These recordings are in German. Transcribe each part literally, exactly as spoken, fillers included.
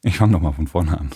Ich fange nochmal von vorne an.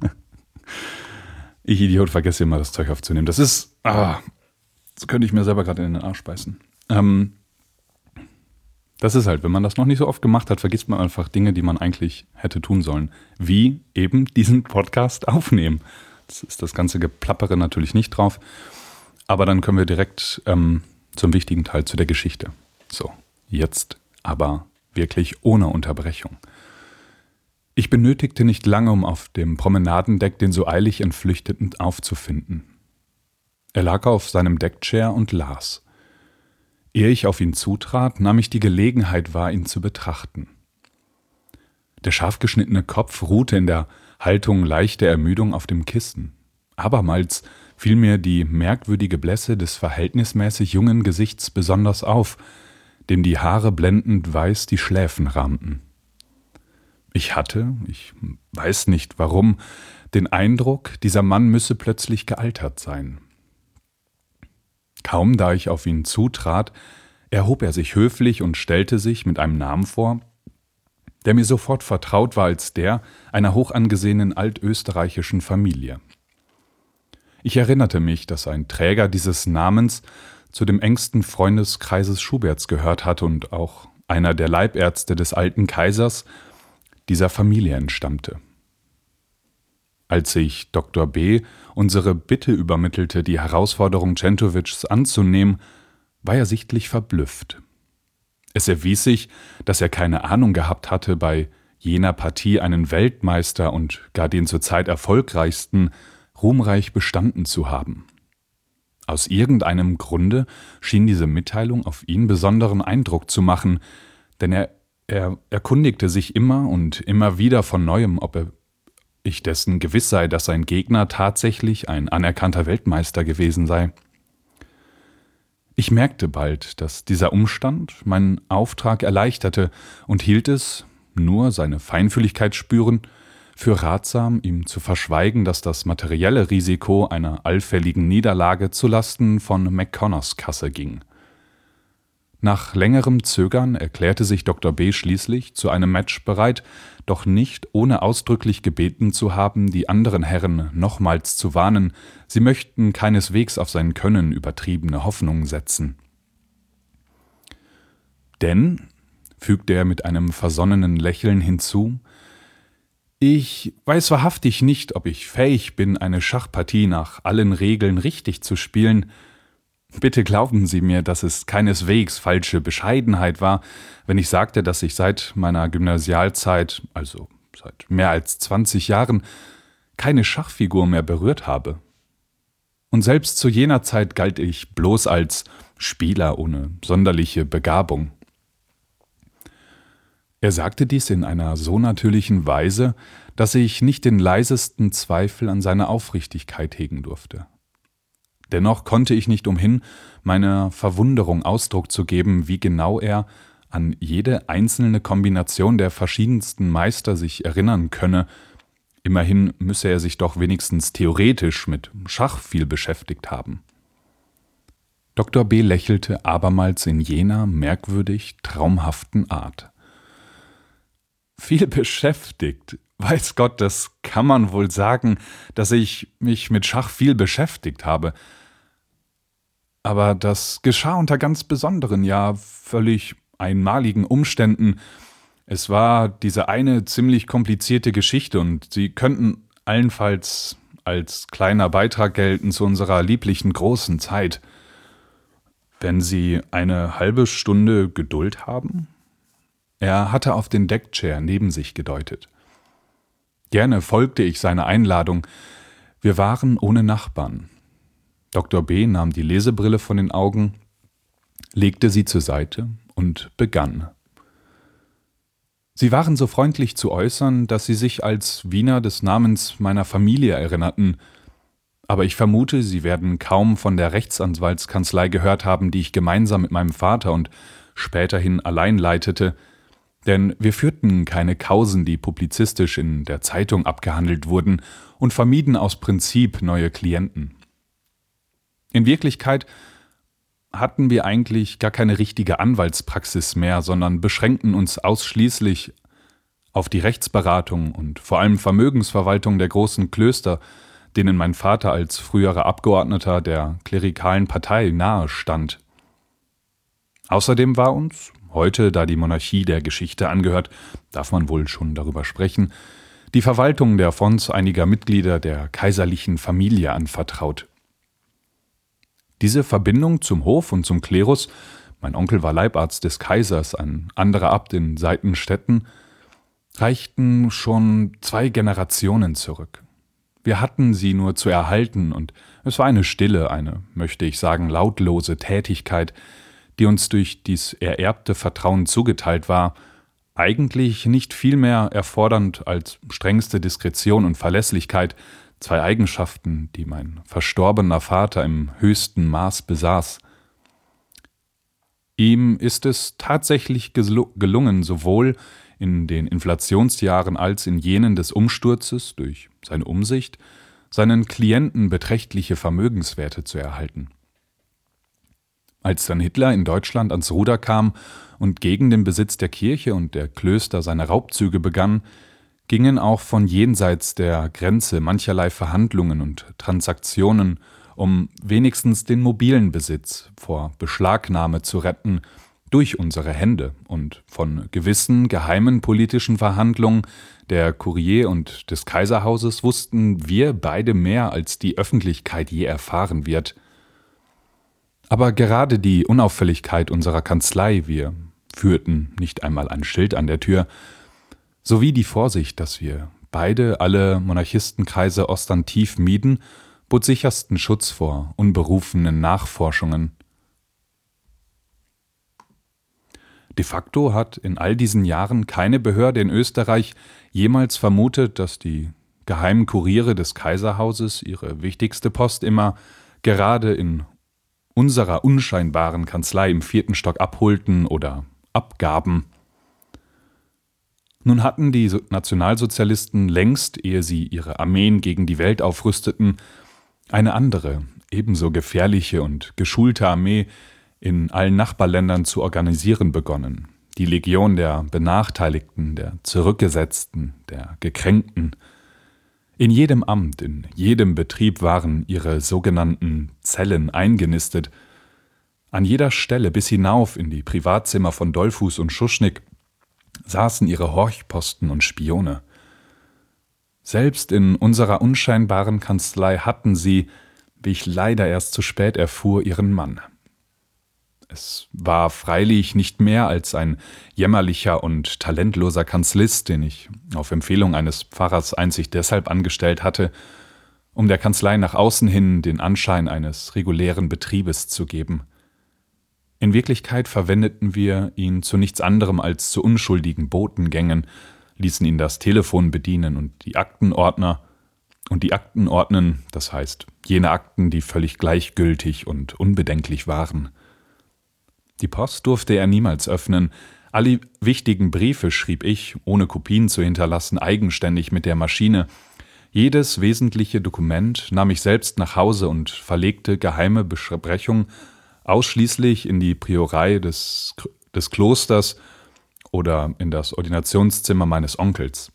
Ich Idiot, vergesse immer das Zeug aufzunehmen. Das ist, ah, das könnte ich mir selber gerade in den Arsch beißen. Ähm, das ist halt, wenn man das noch nicht so oft gemacht hat, vergisst man einfach Dinge, die man eigentlich hätte tun sollen. Wie eben diesen Podcast aufnehmen. Das ist das ganze Geplappere natürlich nicht drauf. Aber dann können wir direkt ähm, zum wichtigen Teil, zu der Geschichte. So, jetzt aber wirklich ohne Unterbrechung. Ich benötigte nicht lange, um auf dem Promenadendeck den so eilig Entflüchteten aufzufinden. Er lag auf seinem Deckchair und las. Ehe ich auf ihn zutrat, nahm ich die Gelegenheit wahr, ihn zu betrachten. Der scharf geschnittene Kopf ruhte in der Haltung leichter Ermüdung auf dem Kissen. Abermals fiel mir die merkwürdige Blässe des verhältnismäßig jungen Gesichts besonders auf, dem die Haare blendend weiß die Schläfen rahmten. Ich hatte, ich weiß nicht warum, den Eindruck, dieser Mann müsse plötzlich gealtert sein. Kaum da ich auf ihn zutrat, erhob er sich höflich und stellte sich mit einem Namen vor, der mir sofort vertraut war als der einer hochangesehenen altösterreichischen Familie. Ich erinnerte mich, dass ein Träger dieses Namens zu dem engsten Freundeskreises Schuberts gehört hatte und auch einer der Leibärzte des alten Kaisers dieser Familie entstammte. Als ich Doktor B. unsere Bitte übermittelte, die Herausforderung Centovics anzunehmen, war er sichtlich verblüfft. Es erwies sich, dass er keine Ahnung gehabt hatte, bei jener Partie einen Weltmeister und gar den zurzeit erfolgreichsten ruhmreich bestanden zu haben. Aus irgendeinem Grunde schien diese Mitteilung auf ihn besonderen Eindruck zu machen, denn er Er erkundigte sich immer und immer wieder von Neuem, ob er ich dessen gewiss sei, dass sein Gegner tatsächlich ein anerkannter Weltmeister gewesen sei. Ich merkte bald, dass dieser Umstand meinen Auftrag erleichterte und hielt es, nur seine Feinfühligkeit spürend, für ratsam, ihm zu verschweigen, dass das materielle Risiko einer allfälligen Niederlage zulasten von McConnors Kasse ging. Nach längerem Zögern erklärte sich Doktor B. schließlich zu einem Match bereit, doch nicht ohne ausdrücklich gebeten zu haben, die anderen Herren nochmals zu warnen, sie möchten keineswegs auf sein Können übertriebene Hoffnungen setzen. Denn, fügte er mit einem versonnenen Lächeln hinzu, ich weiß wahrhaftig nicht, ob ich fähig bin, eine Schachpartie nach allen Regeln richtig zu spielen. Bitte glauben Sie mir, dass es keineswegs falsche Bescheidenheit war, wenn ich sagte, dass ich seit meiner Gymnasialzeit, also seit mehr als zwanzig Jahren, keine Schachfigur mehr berührt habe. Und selbst zu jener Zeit galt ich bloß als Spieler ohne sonderliche Begabung. Er sagte dies in einer so natürlichen Weise, dass ich nicht den leisesten Zweifel an seiner Aufrichtigkeit hegen durfte. Dennoch konnte ich nicht umhin, meiner Verwunderung Ausdruck zu geben, wie genau er an jede einzelne Kombination der verschiedensten Meister sich erinnern könne. Immerhin müsse er sich doch wenigstens theoretisch mit Schach viel beschäftigt haben. Doktor B. lächelte abermals in jener merkwürdig traumhaften Art. Viel beschäftigt? Weiß Gott, das kann man wohl sagen, dass ich mich mit Schach viel beschäftigt habe. Aber das geschah unter ganz besonderen, ja völlig einmaligen Umständen. Es war diese eine ziemlich komplizierte Geschichte und Sie könnten allenfalls als kleiner Beitrag gelten zu unserer lieblichen großen Zeit. Wenn Sie eine halbe Stunde Geduld haben? Er hatte auf den Deckchair neben sich gedeutet. Gerne folgte ich seiner Einladung. Wir waren ohne Nachbarn. Doktor B. nahm die Lesebrille von den Augen, legte sie zur Seite und begann. Sie waren so freundlich zu äußern, dass Sie sich als Wiener des Namens meiner Familie erinnerten, aber ich vermute, Sie werden kaum von der Rechtsanwaltskanzlei gehört haben, die ich gemeinsam mit meinem Vater und späterhin allein leitete, denn wir führten keine Kausen, die publizistisch in der Zeitung abgehandelt wurden, und vermieden aus Prinzip neue Klienten. In Wirklichkeit hatten wir eigentlich gar keine richtige Anwaltspraxis mehr, sondern beschränkten uns ausschließlich auf die Rechtsberatung und vor allem Vermögensverwaltung der großen Klöster, denen mein Vater als früherer Abgeordneter der klerikalen Partei nahe stand. Außerdem war uns, heute, da die Monarchie der Geschichte angehört, darf man wohl schon darüber sprechen, die Verwaltung der Fonds einiger Mitglieder der kaiserlichen Familie anvertraut. Diese Verbindung zum Hof und zum Klerus, mein Onkel war Leibarzt des Kaisers, ein anderer Abt in Seitenstetten, reichten schon zwei Generationen zurück. Wir hatten sie nur zu erhalten, und es war eine stille, eine, möchte ich sagen, lautlose Tätigkeit, die uns durch dies ererbte Vertrauen zugeteilt war, eigentlich nicht viel mehr erfordernd als strengste Diskretion und Verlässlichkeit, zwei Eigenschaften, die mein verstorbener Vater im höchsten Maß besaß. Ihm ist es tatsächlich gelungen, sowohl in den Inflationsjahren als in jenen des Umsturzes durch seine Umsicht, seinen Klienten beträchtliche Vermögenswerte zu erhalten. Als dann Hitler in Deutschland ans Ruder kam und gegen den Besitz der Kirche und der Klöster seine Raubzüge begann, gingen auch von jenseits der Grenze mancherlei Verhandlungen und Transaktionen, um wenigstens den mobilen Besitz vor Beschlagnahme zu retten, durch unsere Hände, und von gewissen geheimen politischen Verhandlungen der Kurier und des Kaiserhauses wussten wir beide mehr, als die Öffentlichkeit je erfahren wird. Aber gerade die Unauffälligkeit unserer Kanzlei, wir führten nicht einmal ein Schild an der Tür, sowie die Vorsicht, dass wir beide alle Monarchistenkreise ostentiv mieden, bot sichersten Schutz vor unberufenen Nachforschungen. De facto hat in all diesen Jahren keine Behörde in Österreich jemals vermutet, dass die geheimen Kuriere des Kaiserhauses ihre wichtigste Post immer gerade in unserer unscheinbaren Kanzlei im vierten Stock abholten oder abgaben. Nun hatten die Nationalsozialisten längst, ehe sie ihre Armeen gegen die Welt aufrüsteten, eine andere, ebenso gefährliche und geschulte Armee in allen Nachbarländern zu organisieren begonnen. Die Legion der Benachteiligten, der Zurückgesetzten, der Gekränkten. In jedem Amt, in jedem Betrieb waren ihre sogenannten Zellen eingenistet. An jeder Stelle bis hinauf in die Privatzimmer von Dollfuß und Schuschnigg saßen ihre Horchposten und Spione. Selbst in unserer unscheinbaren Kanzlei hatten sie, wie ich leider erst zu spät erfuhr, ihren Mann. Es war freilich nicht mehr als ein jämmerlicher und talentloser Kanzlist, den ich auf Empfehlung eines Pfarrers einzig deshalb angestellt hatte, um der Kanzlei nach außen hin den Anschein eines regulären Betriebes zu geben. In Wirklichkeit verwendeten wir ihn zu nichts anderem als zu unschuldigen Botengängen, ließen ihn das Telefon bedienen und die Aktenordner und die Akten ordnen, das heißt jene Akten, die völlig gleichgültig und unbedenklich waren. Die Post durfte er niemals öffnen, alle wichtigen Briefe schrieb ich, ohne Kopien zu hinterlassen, eigenständig mit der Maschine. Jedes wesentliche Dokument nahm ich selbst nach Hause und verlegte geheime Besprechungen ausschließlich in die Priorei des, des Klosters oder in das Ordinationszimmer meines Onkels.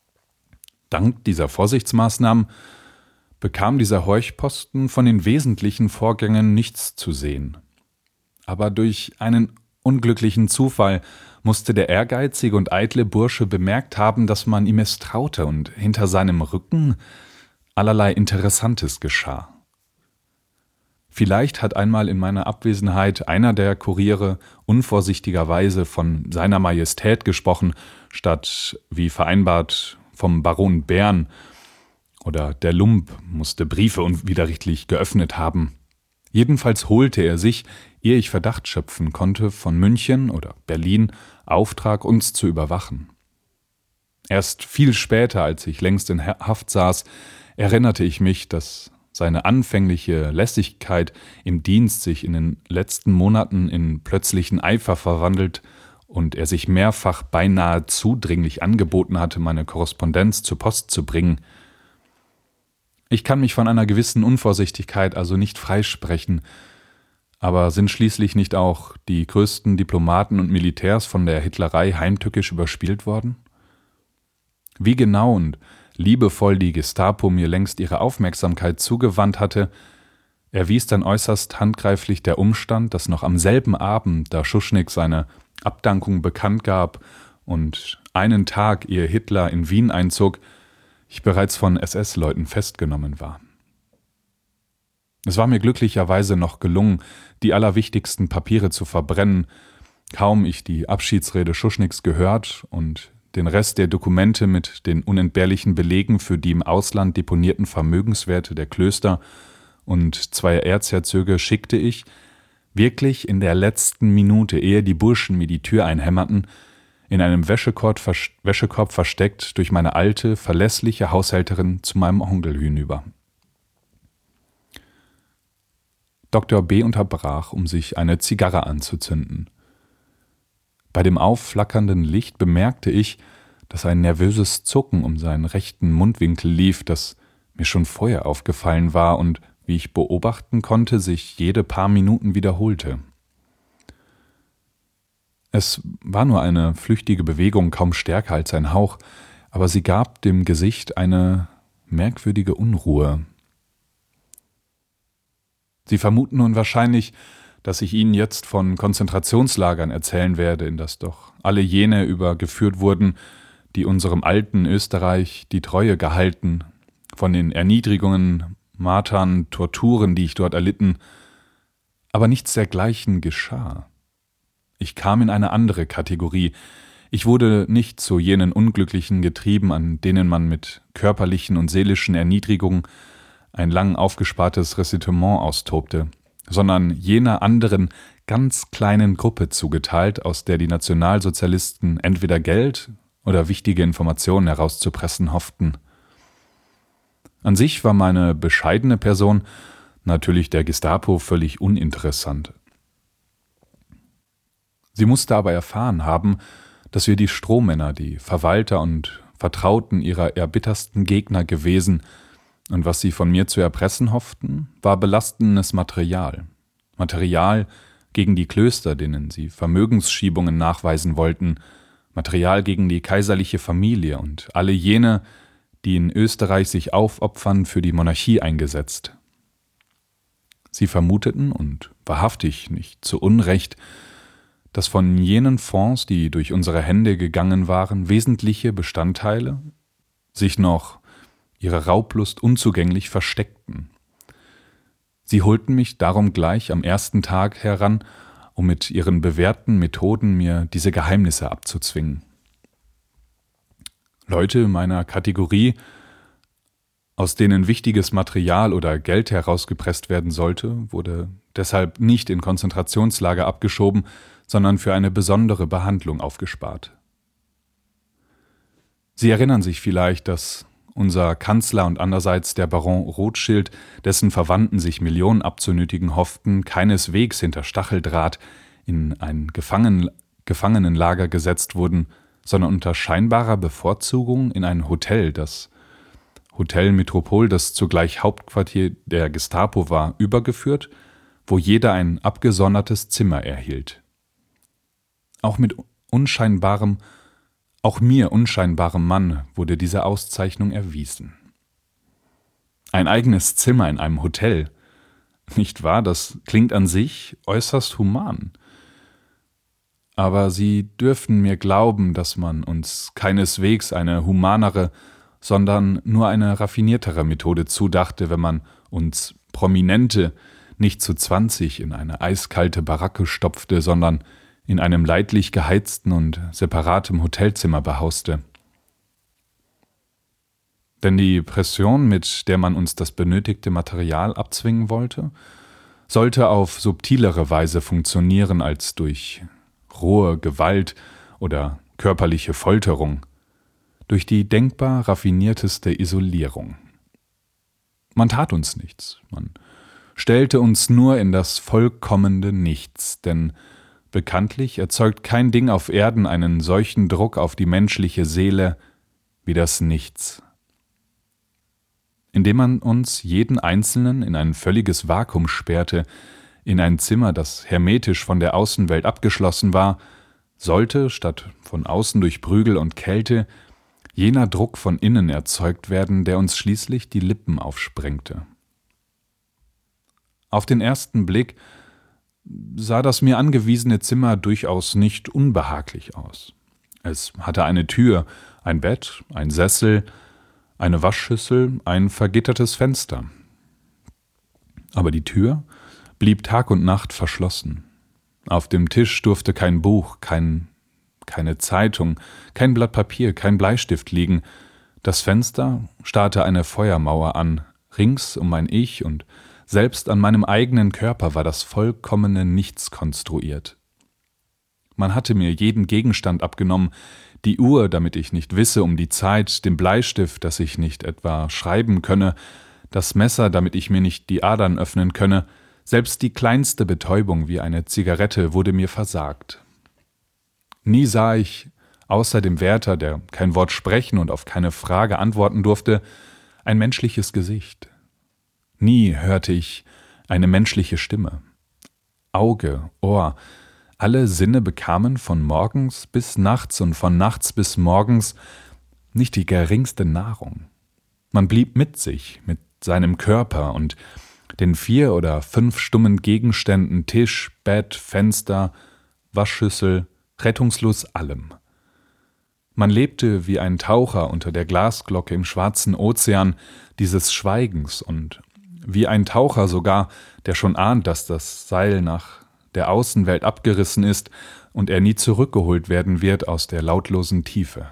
Dank dieser Vorsichtsmaßnahmen bekam dieser Horchposten von den wesentlichen Vorgängen nichts zu sehen. Aber durch einen unglücklichen Zufall musste der ehrgeizige und eitle Bursche bemerkt haben, dass man ihm misstraute und hinter seinem Rücken allerlei Interessantes geschah. Vielleicht hat einmal in meiner Abwesenheit einer der Kuriere unvorsichtigerweise von seiner Majestät gesprochen, statt, wie vereinbart, vom Baron Bern, oder der Lump musste Briefe unwiderrichtelich geöffnet haben. Jedenfalls holte er sich, ehe ich Verdacht schöpfen konnte, von München oder Berlin Auftrag, uns zu überwachen. Erst viel später, als ich längst in Haft saß, erinnerte ich mich, dass seine anfängliche Lässigkeit im Dienst sich in den letzten Monaten in plötzlichen Eifer verwandelt und er sich mehrfach beinahe zudringlich angeboten hatte, meine Korrespondenz zur Post zu bringen. Ich kann mich von einer gewissen Unvorsichtigkeit also nicht freisprechen, aber sind schließlich nicht auch die größten Diplomaten und Militärs von der Hitlerei heimtückisch überspielt worden? Wie genau und liebevoll die Gestapo mir längst ihre Aufmerksamkeit zugewandt hatte, erwies dann äußerst handgreiflich der Umstand, dass noch am selben Abend, da Schuschnigg seine Abdankung bekannt gab und einen Tag, ehe Hitler in Wien einzog, ich bereits von S S-Leuten festgenommen war. Es war mir glücklicherweise noch gelungen, die allerwichtigsten Papiere zu verbrennen, kaum ich die Abschiedsrede Schuschniggs gehört und den Rest der Dokumente mit den unentbehrlichen Belegen für die im Ausland deponierten Vermögenswerte der Klöster und zweier Erzherzöge schickte ich, wirklich in der letzten Minute, ehe die Burschen mir die Tür einhämmerten, in einem Wäschekorb, vers- Wäschekorb versteckt durch meine alte, verlässliche Haushälterin zu meinem Onkel hinüber. Doktor B. unterbrach, um sich eine Zigarre anzuzünden. Bei dem aufflackernden Licht bemerkte ich, dass ein nervöses Zucken um seinen rechten Mundwinkel lief, das mir schon vorher aufgefallen war und, wie ich beobachten konnte, sich jede paar Minuten wiederholte. Es war nur eine flüchtige Bewegung, kaum stärker als ein Hauch, aber sie gab dem Gesicht eine merkwürdige Unruhe. Sie vermuten nun wahrscheinlich, dass ich Ihnen jetzt von Konzentrationslagern erzählen werde, in das doch alle jene übergeführt wurden, die unserem alten Österreich die Treue gehalten, von den Erniedrigungen, Martern, Torturen, die ich dort erlitten, aber nichts dergleichen geschah. Ich kam in eine andere Kategorie. Ich wurde nicht zu jenen Unglücklichen getrieben, an denen man mit körperlichen und seelischen Erniedrigungen ein lang aufgespartes Ressentiment austobte, sondern jener anderen, ganz kleinen Gruppe zugeteilt, aus der die Nationalsozialisten entweder Geld oder wichtige Informationen herauszupressen hofften. An sich war meine bescheidene Person natürlich der Gestapo völlig uninteressant. Sie musste aber erfahren haben, dass wir die Strohmänner, die Verwalter und Vertrauten ihrer erbittersten Gegner gewesen, und was sie von mir zu erpressen hofften, war belastendes Material. Material gegen die Klöster, denen sie Vermögensschiebungen nachweisen wollten, Material gegen die kaiserliche Familie und alle jene, die in Österreich sich aufopfern für die Monarchie eingesetzt. Sie vermuteten, und wahrhaftig nicht zu Unrecht, dass von jenen Fonds, die durch unsere Hände gegangen waren, wesentliche Bestandteile sich noch ihrer Raublust unzugänglich versteckten. Sie holten mich darum gleich am ersten Tag heran, um mit ihren bewährten Methoden mir diese Geheimnisse abzuzwingen. Leute meiner Kategorie, aus denen wichtiges Material oder Geld herausgepresst werden sollte, wurde deshalb nicht in Konzentrationslager abgeschoben, sondern für eine besondere Behandlung aufgespart. Sie erinnern sich vielleicht, dass unser Kanzler und andererseits der Baron Rothschild, dessen Verwandten sich Millionen abzunötigen hofften, keineswegs hinter Stacheldraht in ein Gefangen- Gefangenenlager gesetzt wurden, sondern unter scheinbarer Bevorzugung in ein Hotel, das Hotel Metropol, das zugleich Hauptquartier der Gestapo war, übergeführt, wo jeder ein abgesondertes Zimmer erhielt. Auch mit unscheinbarem Auch mir unscheinbarem Mann wurde diese Auszeichnung erwiesen. Ein eigenes Zimmer in einem Hotel, nicht wahr? Das klingt an sich äußerst human. Aber Sie dürfen mir glauben, dass man uns keineswegs eine humanere, sondern nur eine raffiniertere Methode zudachte, wenn man uns Prominente nicht zu zwanzig in eine eiskalte Baracke stopfte, sondern in einem leidlich geheizten und separatem Hotelzimmer behauste. Denn die Pression, mit der man uns das benötigte Material abzwingen wollte, sollte auf subtilere Weise funktionieren als durch rohe Gewalt oder körperliche Folterung, durch die denkbar raffinierteste Isolierung. Man tat uns nichts, man stellte uns nur in das vollkommene Nichts, denn bekanntlich erzeugt kein Ding auf Erden einen solchen Druck auf die menschliche Seele wie das Nichts. Indem man uns jeden Einzelnen in ein völliges Vakuum sperrte, in ein Zimmer, das hermetisch von der Außenwelt abgeschlossen war, sollte, statt von außen durch Prügel und Kälte, jener Druck von innen erzeugt werden, der uns schließlich die Lippen aufsprengte. Auf den ersten Blick sah das mir angewiesene Zimmer durchaus nicht unbehaglich aus. Es hatte eine Tür, ein Bett, ein Sessel, eine Waschschüssel, ein vergittertes Fenster. Aber die Tür blieb Tag und Nacht verschlossen. Auf dem Tisch durfte kein Buch, kein, keine Zeitung, kein Blatt Papier, kein Bleistift liegen. Das Fenster starrte eine Feuermauer an, rings um mein Ich, und selbst an meinem eigenen Körper war das vollkommene Nichts konstruiert. Man hatte mir jeden Gegenstand abgenommen, die Uhr, damit ich nicht wisse um die Zeit, den Bleistift, dass ich nicht etwa schreiben könne, das Messer, damit ich mir nicht die Adern öffnen könne, selbst die kleinste Betäubung wie eine Zigarette wurde mir versagt. Nie sah ich, außer dem Wärter, der kein Wort sprechen und auf keine Frage antworten durfte, ein menschliches Gesicht. Nie hörte ich eine menschliche Stimme. Auge, Ohr, alle Sinne bekamen von morgens bis nachts und von nachts bis morgens nicht die geringste Nahrung. Man blieb mit sich, mit seinem Körper und den vier oder fünf stummen Gegenständen Tisch, Bett, Fenster, Waschschüssel, rettungslos allem. Man lebte wie ein Taucher unter der Glasglocke im schwarzen Ozean dieses Schweigens und wie ein Taucher sogar, der schon ahnt, dass das Seil nach der Außenwelt abgerissen ist und er nie zurückgeholt werden wird aus der lautlosen Tiefe.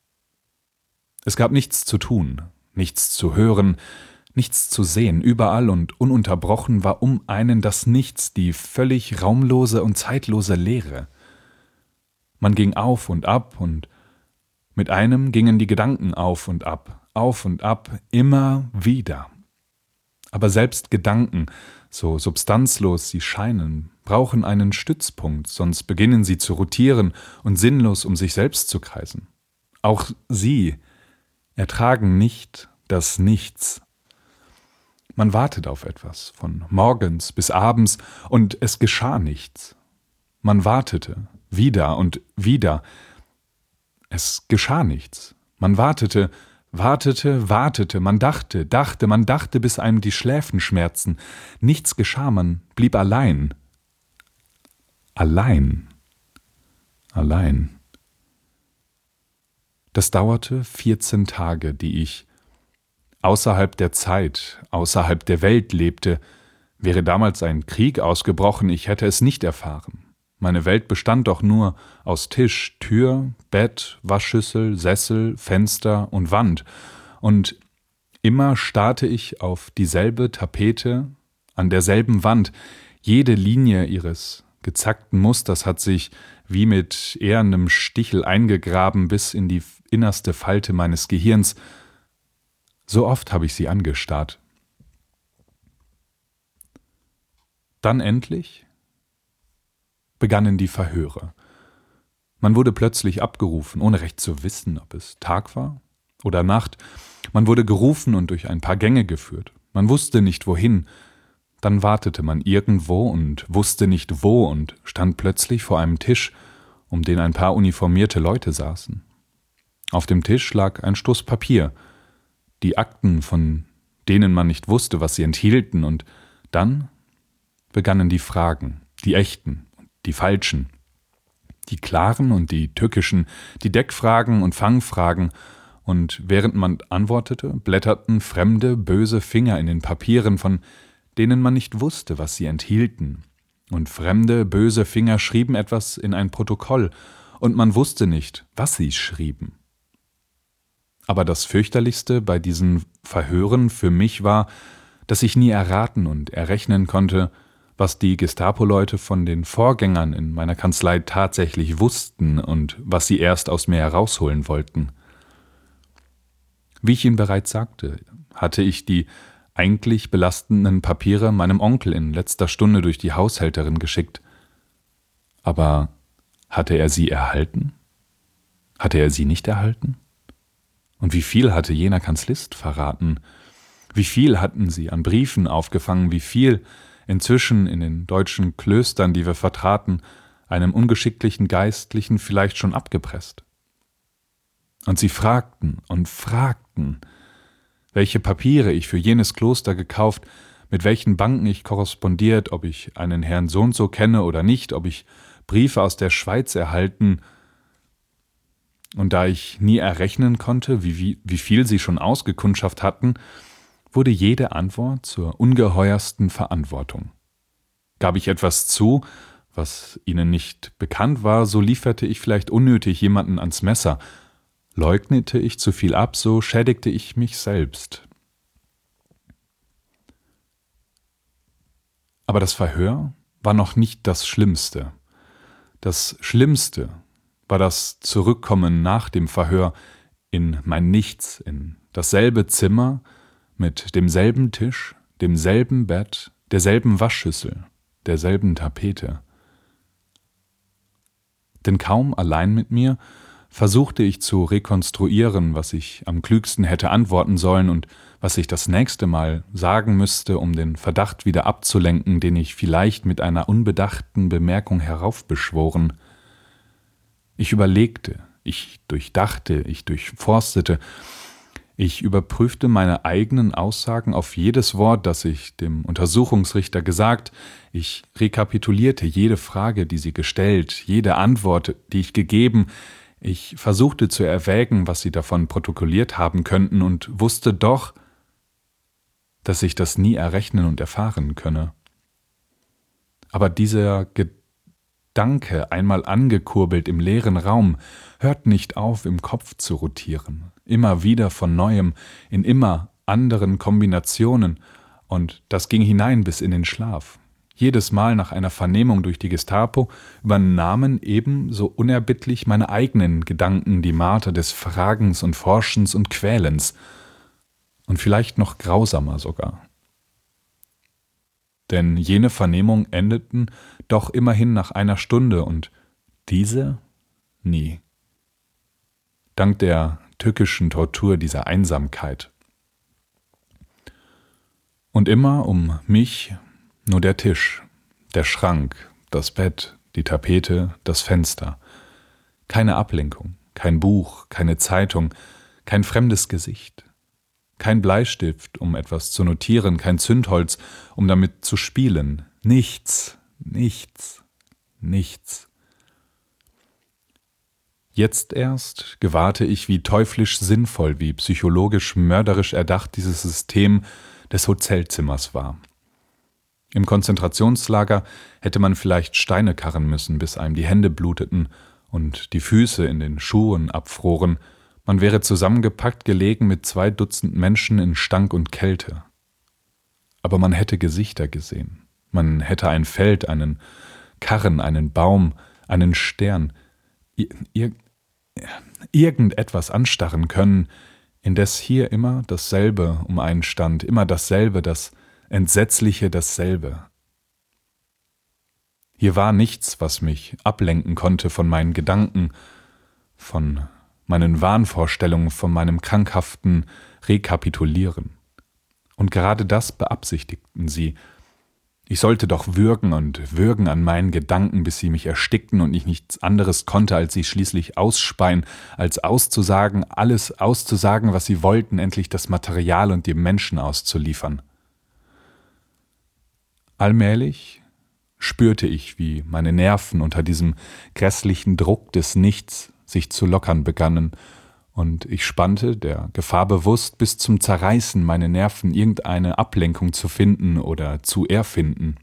Es gab nichts zu tun, nichts zu hören, nichts zu sehen. Überall und ununterbrochen war um einen das Nichts, die völlig raumlose und zeitlose Leere. Man ging auf und ab, und mit einem gingen die Gedanken auf und ab, auf und ab, immer wieder. Aber selbst Gedanken, so substanzlos sie scheinen, brauchen einen Stützpunkt, sonst beginnen sie zu rotieren und sinnlos um sich selbst zu kreisen. Auch sie ertragen nicht das Nichts. Man wartet auf etwas, von morgens bis abends, und es geschah nichts. Man wartete, wieder und wieder. Es geschah nichts. Man wartete, wartete, wartete, man dachte, dachte, man dachte, bis einem die Schläfen schmerzten. Nichts geschah, man blieb allein. Allein. Allein. Das dauerte vierzehn Tage, die ich außerhalb der Zeit, außerhalb der Welt lebte. Wäre damals ein Krieg ausgebrochen, ich hätte es nicht erfahren. Meine Welt bestand doch nur aus Tisch, Tür, Bett, Waschschüssel, Sessel, Fenster und Wand. Und immer starrte ich auf dieselbe Tapete, an derselben Wand. Jede Linie ihres gezackten Musters hat sich wie mit ehernem Stichel eingegraben bis in die innerste Falte meines Gehirns. So oft habe ich sie angestarrt. Dann endlich begannen die Verhöre. Man wurde plötzlich abgerufen, ohne recht zu wissen, ob es Tag war oder Nacht. Man wurde gerufen und durch ein paar Gänge geführt. Man wusste nicht, wohin. Dann wartete man irgendwo und wusste nicht wo und stand plötzlich vor einem Tisch, um den ein paar uniformierte Leute saßen. Auf dem Tisch lag ein Stoß Papier, die Akten, von denen man nicht wusste, was sie enthielten, und dann begannen die Fragen, die echten, die falschen, die klaren und die tückischen, die Deckfragen und Fangfragen, und während man antwortete, blätterten fremde, böse Finger in den Papieren, von denen man nicht wusste, was sie enthielten, und fremde, böse Finger schrieben etwas in ein Protokoll, und man wusste nicht, was sie schrieben. Aber das Fürchterlichste bei diesen Verhören für mich war, dass ich nie erraten und errechnen konnte, was die Gestapo-Leute von den Vorgängern in meiner Kanzlei tatsächlich wussten und was sie erst aus mir herausholen wollten. Wie ich Ihnen bereits sagte, hatte ich die eigentlich belastenden Papiere meinem Onkel in letzter Stunde durch die Haushälterin geschickt. Aber hatte er sie erhalten? Hatte er sie nicht erhalten? Und wie viel hatte jener Kanzlist verraten? Wie viel hatten sie an Briefen aufgefangen? Wie viel inzwischen in den deutschen Klöstern, die wir vertraten, einem ungeschicklichen Geistlichen vielleicht schon abgepresst? Und sie fragten und fragten, welche Papiere ich für jenes Kloster gekauft, mit welchen Banken ich korrespondiert, ob ich einen Herrn so und so kenne oder nicht, ob ich Briefe aus der Schweiz erhalten. Und da ich nie errechnen konnte, wie, wie, wie viel sie schon ausgekundschaftet hatten, wurde jede Antwort zur ungeheuersten Verantwortung. Gab ich etwas zu, was ihnen nicht bekannt war, so lieferte ich vielleicht unnötig jemanden ans Messer. Leugnete ich zu viel ab, so schädigte ich mich selbst. Aber das Verhör war noch nicht das Schlimmste. Das Schlimmste war das Zurückkommen nach dem Verhör in mein Nichts, in dasselbe Zimmer mit demselben Tisch, demselben Bett, derselben Waschschüssel, derselben Tapete. Denn kaum allein mit mir versuchte ich zu rekonstruieren, was ich am klügsten hätte antworten sollen und was ich das nächste Mal sagen müsste, um den Verdacht wieder abzulenken, den ich vielleicht mit einer unbedachten Bemerkung heraufbeschworen. Ich überlegte, ich durchdachte, ich durchforstete, ich überprüfte meine eigenen Aussagen auf jedes Wort, das ich dem Untersuchungsrichter gesagt, ich rekapitulierte jede Frage, die sie gestellt, jede Antwort, die ich gegeben. Ich versuchte zu erwägen, was sie davon protokolliert haben könnten und wusste doch, dass ich das nie errechnen und erfahren könne. Aber dieser Gedanke, einmal angekurbelt im leeren Raum, hört nicht auf, im Kopf zu rotieren, immer wieder von Neuem, in immer anderen Kombinationen, und das ging hinein bis in den Schlaf. Jedes Mal nach einer Vernehmung durch die Gestapo übernahmen ebenso unerbittlich meine eigenen Gedanken die Marter des Fragens und Forschens und Quälens. Und vielleicht noch grausamer sogar. Denn jene Vernehmungen endeten doch immerhin nach einer Stunde und diese nie. Dank der tückischen Tortur dieser Einsamkeit. Und immer um mich nur der Tisch, der Schrank, das Bett, die Tapete, das Fenster. Keine Ablenkung, kein Buch, keine Zeitung, kein fremdes Gesicht. Kein Bleistift, um etwas zu notieren, kein Zündholz, um damit zu spielen. Nichts, nichts, nichts. Jetzt erst gewahrte ich, wie teuflisch sinnvoll, wie psychologisch mörderisch erdacht dieses System des Hotelzimmers war. Im Konzentrationslager hätte man vielleicht Steine karren müssen, bis einem die Hände bluteten und die Füße in den Schuhen abfroren. Man wäre zusammengepackt gelegen mit zwei Dutzend Menschen in Stank und Kälte. Aber man hätte Gesichter gesehen. Man hätte ein Feld, einen Karren, einen Baum, einen Stern, ir- irgendetwas anstarren können, indes hier immer dasselbe um einen stand, immer dasselbe, das Entsetzliche dasselbe. Hier war nichts, was mich ablenken konnte von meinen Gedanken, von meinen Wahnvorstellungen, von meinem krankhaften Rekapitulieren. Und gerade das beabsichtigten sie. Ich sollte doch würgen und würgen an meinen Gedanken, bis sie mich erstickten und ich nichts anderes konnte, als sie schließlich ausspeien, als auszusagen, alles auszusagen, was sie wollten, endlich das Material und die Menschen auszuliefern. Allmählich spürte ich, wie meine Nerven unter diesem grässlichen Druck des Nichts sich zu lockern begannen, und ich spannte, der Gefahr bewusst, bis zum Zerreißen meine Nerven irgendeine Ablenkung zu finden oder zu erfinden.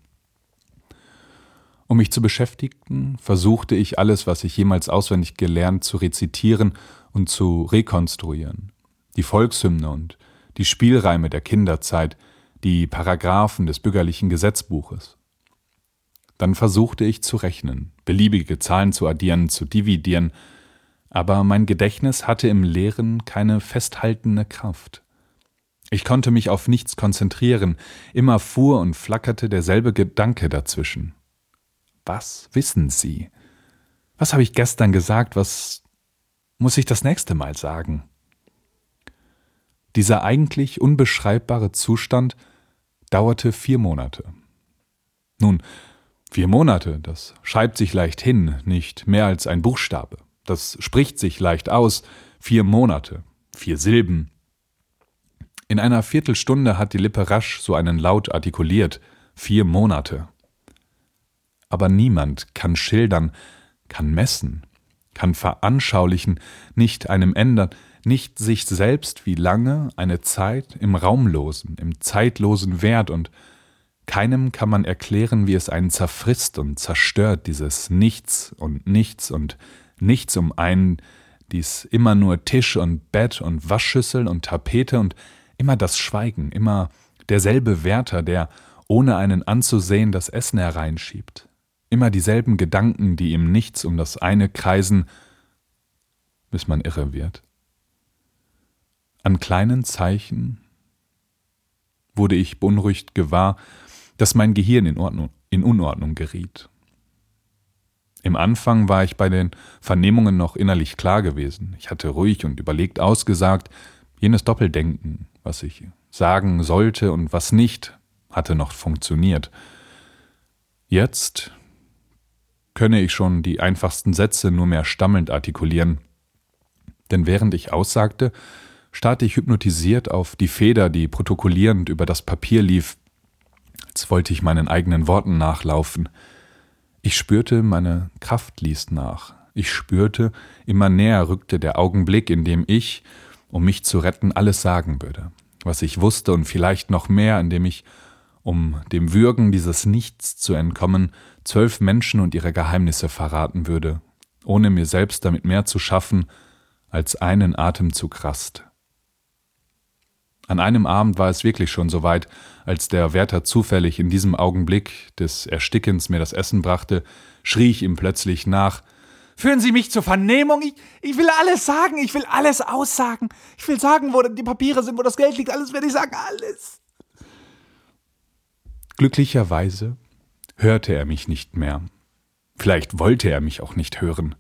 Um mich zu beschäftigen, versuchte ich alles, was ich jemals auswendig gelernt, zu rezitieren und zu rekonstruieren. Die Volkshymne und die Spielreime der Kinderzeit, die Paragraphen des bürgerlichen Gesetzbuches. Dann versuchte ich zu rechnen, beliebige Zahlen zu addieren, zu dividieren, aber mein Gedächtnis hatte im Leeren keine festhaltende Kraft. Ich konnte mich auf nichts konzentrieren, immer fuhr und flackerte derselbe Gedanke dazwischen. Was wissen Sie? Was habe ich gestern gesagt? Was muss ich das nächste Mal sagen? Dieser eigentlich unbeschreibbare Zustand dauerte vier Monate. Nun, vier Monate, das schreibt sich leicht hin, nicht mehr als ein Buchstabe. Das spricht sich leicht aus, Vier Monate, vier Silben. In einer Viertelstunde hat die Lippe rasch so einen Laut artikuliert. Vier Monate. Aber niemand kann schildern, kann messen, kann veranschaulichen, nicht einem ändern, nicht sich selbst wie lange eine Zeit im Raumlosen, im zeitlosen währt, und keinem kann man erklären, wie es einen zerfrisst und zerstört, dieses Nichts und Nichts und Nichts um einen, dies immer nur Tisch und Bett und Waschschüssel und Tapete und immer das Schweigen, immer derselbe Wärter, der, ohne einen anzusehen, das Essen hereinschiebt. Immer dieselben Gedanken, die im Nichts um das eine kreisen, bis man irre wird. An kleinen Zeichen wurde ich beunruhigt gewahr, dass mein Gehirn in Ordnung, in Unordnung geriet. Im Anfang war ich bei den Vernehmungen noch innerlich klar gewesen. Ich hatte ruhig und überlegt ausgesagt, jenes Doppeldenken, was ich sagen sollte und was nicht, hatte noch funktioniert. Jetzt könne ich schon die einfachsten Sätze nur mehr stammelnd artikulieren. Denn während ich aussagte, starrte ich hypnotisiert auf die Feder, die protokollierend über das Papier lief, als wollte ich meinen eigenen Worten nachlaufen. Ich spürte, meine Kraft ließ nach. Ich spürte, immer näher rückte der Augenblick, in dem ich, um mich zu retten, alles sagen würde, was ich wusste und vielleicht noch mehr, indem ich, um dem Würgen dieses Nichts zu entkommen, zwölf Menschen und ihre Geheimnisse verraten würde, ohne mir selbst damit mehr zu schaffen, als einen Atemzug Rast. An einem Abend war es wirklich schon so weit, als der Wärter zufällig in diesem Augenblick des Erstickens mir das Essen brachte, schrie ich ihm plötzlich nach: »Führen Sie mich zur Vernehmung! Ich, ich will alles sagen! Ich will alles aussagen! Ich will sagen, wo die Papiere sind, wo das Geld liegt! Alles werde ich sagen! Alles!« Glücklicherweise hörte er mich nicht mehr. Vielleicht wollte er mich auch nicht hören.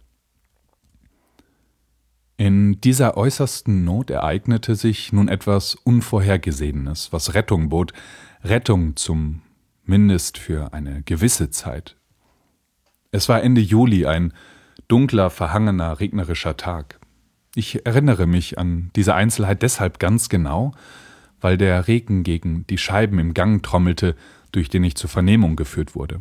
In dieser äußersten Not ereignete sich nun etwas Unvorhergesehenes, was Rettung bot, Rettung zumindest für eine gewisse Zeit. Es war Ende Juli, ein dunkler, verhangener, regnerischer Tag. Ich erinnere mich an diese Einzelheit deshalb ganz genau, weil der Regen gegen die Scheiben im Gang trommelte, durch den ich zur Vernehmung geführt wurde.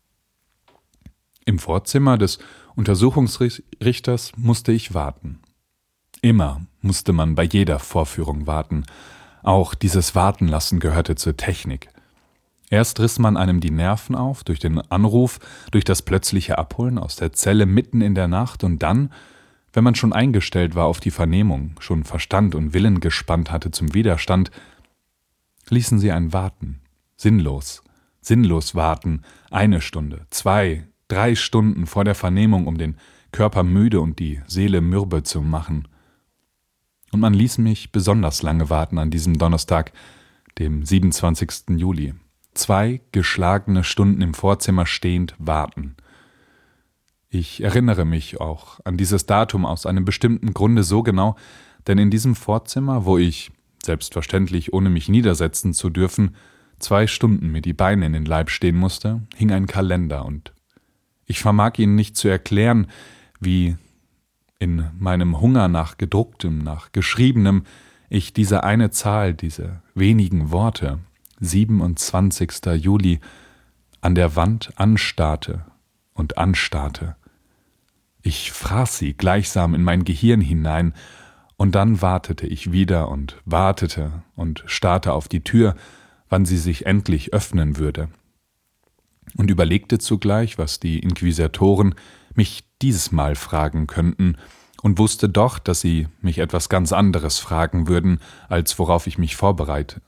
Im Vorzimmer des Untersuchungsrichters musste ich warten. Immer musste man bei jeder Vorführung warten. Auch dieses Wartenlassen gehörte zur Technik. Erst riss man einem die Nerven auf durch den Anruf, durch das plötzliche Abholen aus der Zelle mitten in der Nacht, und dann, wenn man schon eingestellt war auf die Vernehmung, schon Verstand und Willen gespannt hatte zum Widerstand, ließen sie einen warten. Sinnlos, sinnlos warten, eine Stunde, zwei, drei Stunden vor der Vernehmung, um den Körper müde und die Seele mürbe zu machen. Und man ließ mich besonders lange warten an diesem Donnerstag, dem siebenundzwanzigsten Juli. Zwei geschlagene Stunden im Vorzimmer stehend warten. Ich erinnere mich auch an dieses Datum aus einem bestimmten Grunde so genau, denn in diesem Vorzimmer, wo ich, selbstverständlich ohne mich niedersetzen zu dürfen, zwei Stunden mir die Beine in den Leib stehen musste, hing ein Kalender, und ich vermag Ihnen nicht zu erklären, wie in meinem Hunger nach gedrucktem, nach geschriebenem, ich diese eine Zahl, diese wenigen Worte, siebenundzwanzigster Juli, an der Wand anstarrte und anstarrte. Ich fraß sie gleichsam in mein Gehirn hinein, und dann wartete ich wieder und wartete und starrte auf die Tür, wann sie sich endlich öffnen würde, und überlegte zugleich, was die Inquisitoren mich dieses Mal fragen könnten, und wusste doch, dass sie mich etwas ganz anderes fragen würden, als worauf ich mich vorbereite.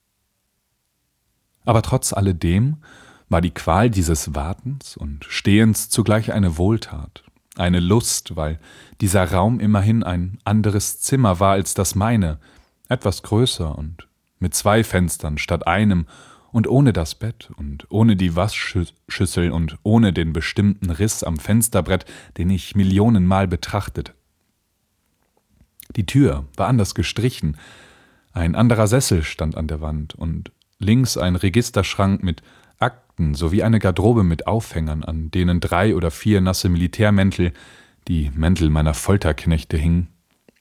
Aber trotz alledem war die Qual dieses Wartens und Stehens zugleich eine Wohltat, eine Lust, weil dieser Raum immerhin ein anderes Zimmer war als das meine, etwas größer und mit zwei Fenstern statt einem, und ohne das Bett und ohne die Waschschüssel und ohne den bestimmten Riss am Fensterbrett, den ich millionenmal betrachtete. Die Tür war anders gestrichen, ein anderer Sessel stand an der Wand und links ein Registerschrank mit Akten sowie eine Garderobe mit Aufhängern, an denen drei oder vier nasse Militärmäntel, die Mäntel meiner Folterknechte, hingen.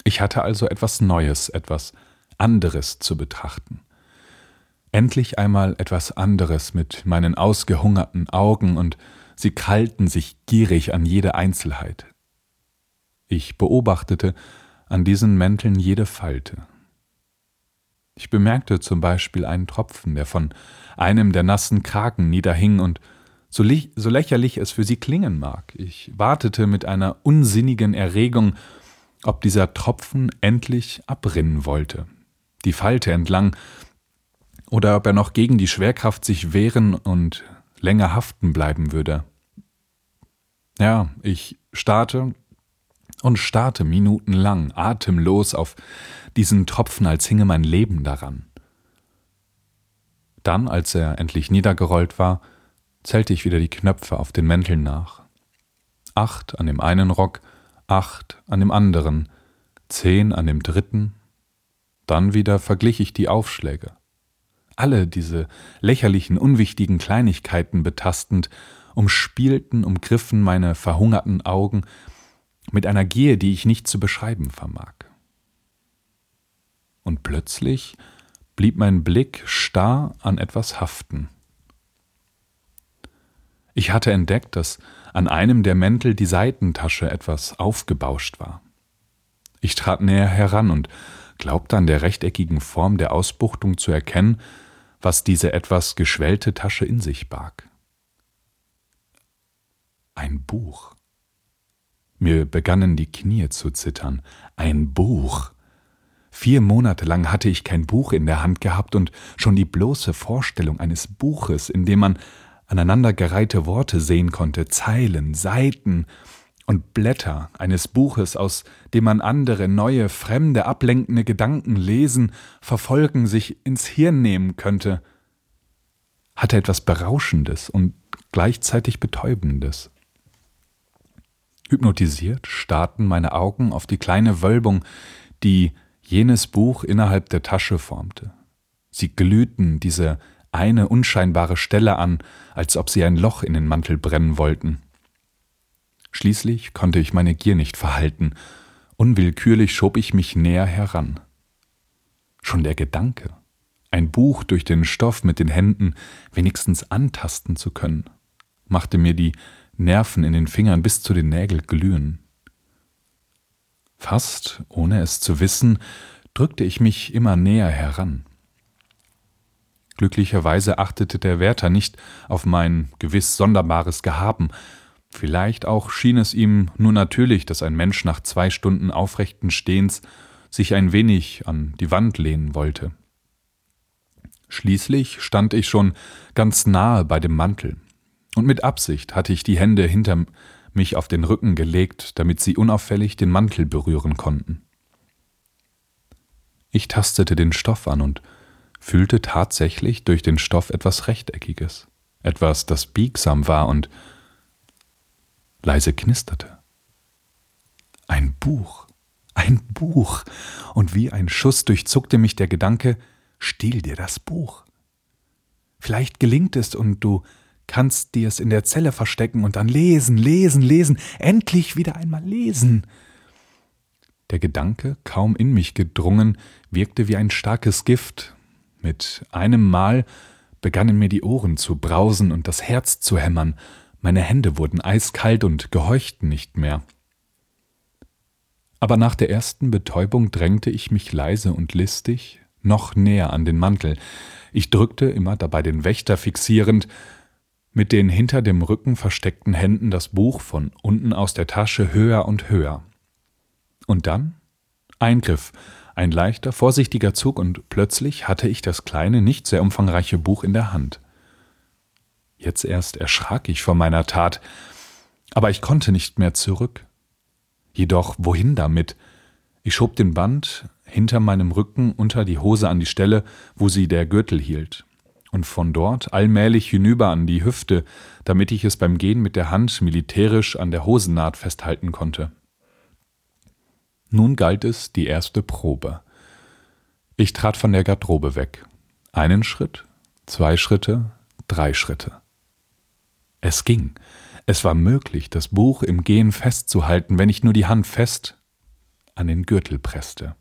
Ich hatte also etwas Neues, etwas anderes zu betrachten. Endlich einmal etwas anderes mit meinen ausgehungerten Augen, und sie krallten sich gierig an jede Einzelheit. Ich beobachtete an diesen Mänteln jede Falte. Ich bemerkte zum Beispiel einen Tropfen, der von einem der nassen Kragen niederhing, und so, li- so lächerlich es für sie klingen mag, ich wartete mit einer unsinnigen Erregung, ob dieser Tropfen endlich abrinnen wollte, die Falte entlang, oder ob er noch gegen die Schwerkraft sich wehren und länger haften bleiben würde. Ja, ich starrte und starrte minutenlang, atemlos auf diesen Tropfen, als hinge mein Leben daran. Dann, als er endlich niedergerollt war, zählte ich wieder die Knöpfe auf den Mänteln nach. Acht an dem einen Rock, acht an dem anderen, zehn an dem dritten. Dann wieder verglich ich die Aufschläge. Alle diese lächerlichen, unwichtigen Kleinigkeiten betastend, umspielten, umgriffen meine verhungerten Augen mit einer Gier, die ich nicht zu beschreiben vermag. Und plötzlich blieb mein Blick starr an etwas haften. Ich hatte entdeckt, dass an einem der Mäntel die Seitentasche etwas aufgebauscht war. Ich trat näher heran und glaubte an der rechteckigen Form der Ausbuchtung zu erkennen, was diese etwas geschwellte Tasche in sich barg. Ein Buch. Mir begannen die Knie zu zittern. Ein Buch. Vier Monate lang hatte ich kein Buch in der Hand gehabt, und schon die bloße Vorstellung eines Buches, in dem man aneinandergereihte Worte sehen konnte, Zeilen, Seiten und Blätter eines Buches, aus dem man andere, neue, fremde, ablenkende Gedanken lesen, verfolgen, sich ins Hirn nehmen könnte, hatte etwas Berauschendes und gleichzeitig Betäubendes. Hypnotisiert starrten meine Augen auf die kleine Wölbung, die jenes Buch innerhalb der Tasche formte. Sie glühten diese eine unscheinbare Stelle an, als ob sie ein Loch in den Mantel brennen wollten. Schließlich konnte ich meine Gier nicht verhalten. Unwillkürlich schob ich mich näher heran. Schon der Gedanke, ein Buch durch den Stoff mit den Händen wenigstens antasten zu können, machte mir die Nerven in den Fingern bis zu den Nägeln glühen. Fast ohne es zu wissen, drückte ich mich immer näher heran. Glücklicherweise achtete der Wärter nicht auf mein gewiss sonderbares Gehaben. Vielleicht auch schien es ihm nur natürlich, dass ein Mensch nach zwei Stunden aufrechten Stehens sich ein wenig an die Wand lehnen wollte. Schließlich stand ich schon ganz nahe bei dem Mantel, und mit Absicht hatte ich die Hände hinter mich auf den Rücken gelegt, damit sie unauffällig den Mantel berühren konnten. Ich tastete den Stoff an und fühlte tatsächlich durch den Stoff etwas Rechteckiges, etwas, das biegsam war und leise knisterte. Ein Buch, ein Buch, und wie ein Schuss durchzuckte mich der Gedanke, stiehl dir das Buch. Vielleicht gelingt es und du kannst dir es in der Zelle verstecken und dann lesen, lesen, lesen, endlich wieder einmal lesen. Der Gedanke, kaum in mich gedrungen, wirkte wie ein starkes Gift. Mit einem Mal begannen mir die Ohren zu brausen und das Herz zu hämmern. Meine Hände wurden eiskalt und gehorchten nicht mehr. Aber nach der ersten Betäubung drängte ich mich leise und listig noch näher an den Mantel. Ich drückte, immer dabei den Wächter fixierend, mit den hinter dem Rücken versteckten Händen das Buch von unten aus der Tasche höher und höher. Und dann Eingriff, ein leichter, vorsichtiger Zug, und plötzlich hatte ich das kleine, nicht sehr umfangreiche Buch in der Hand. Jetzt erst erschrak ich vor meiner Tat, aber ich konnte nicht mehr zurück. Jedoch wohin damit? Ich schob den Band hinter meinem Rücken unter die Hose an die Stelle, wo sie der Gürtel hielt, und von dort allmählich hinüber an die Hüfte, damit ich es beim Gehen mit der Hand militärisch an der Hosennaht festhalten konnte. Nun galt es die erste Probe. Ich trat von der Garderobe weg. Einen Schritt, zwei Schritte, drei Schritte. Es ging. Es war möglich, das Buch im Gehen festzuhalten, wenn ich nur die Hand fest, an den Gürtel presste.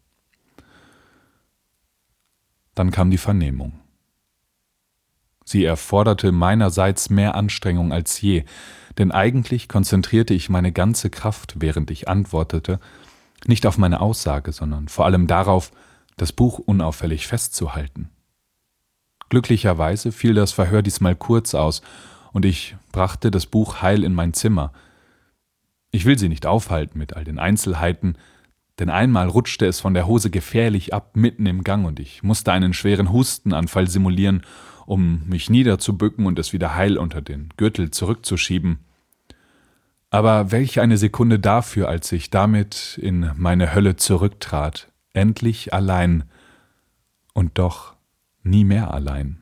Dann kam die Vernehmung. Sie erforderte meinerseits mehr Anstrengung als je, denn eigentlich konzentrierte ich meine ganze Kraft, während ich antwortete, nicht auf meine Aussage, sondern vor allem darauf, das Buch unauffällig festzuhalten. Glücklicherweise fiel das Verhör diesmal kurz aus, und ich brachte das Buch heil in mein Zimmer. Ich will Sie nicht aufhalten mit all den Einzelheiten, denn einmal rutschte es von der Hose gefährlich ab, mitten im Gang, und ich musste einen schweren Hustenanfall simulieren, um mich niederzubücken und es wieder heil unter den Gürtel zurückzuschieben. Aber welch eine Sekunde dafür, als ich damit in meine Hölle zurücktrat, endlich allein und doch nie mehr allein.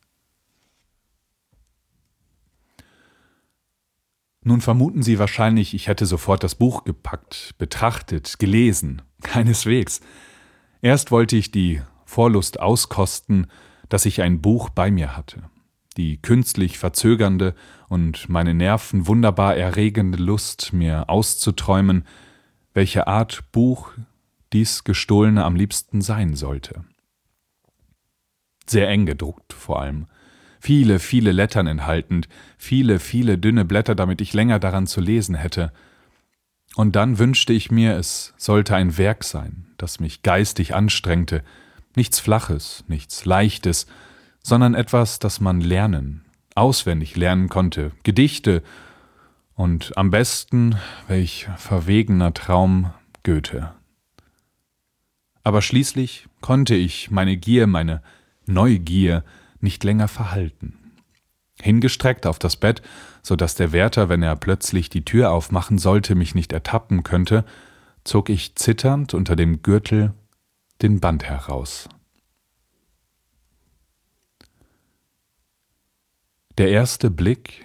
Nun vermuten Sie wahrscheinlich, ich hätte sofort das Buch gepackt, betrachtet, gelesen. Keineswegs. Erst wollte ich die Vorlust auskosten, dass ich ein Buch bei mir hatte. Die künstlich verzögernde und meine Nerven wunderbar erregende Lust, mir auszuträumen, welche Art Buch dies Gestohlene am liebsten sein sollte. Sehr eng gedruckt vor allem. Viele, viele Lettern enthaltend, viele, viele dünne Blätter, damit ich länger daran zu lesen hätte. Und dann wünschte ich mir, es sollte ein Werk sein, das mich geistig anstrengte, nichts Flaches, nichts Leichtes, sondern etwas, das man lernen, auswendig lernen konnte, Gedichte und am besten, welch verwegener Traum, Goethe. Aber schließlich konnte ich meine Gier, meine Neugier nicht länger verhalten. Hingestreckt auf das Bett, so dass der Wärter, wenn er plötzlich die Tür aufmachen sollte, mich nicht ertappen könnte, zog ich zitternd unter dem Gürtel den Band heraus. Der erste Blick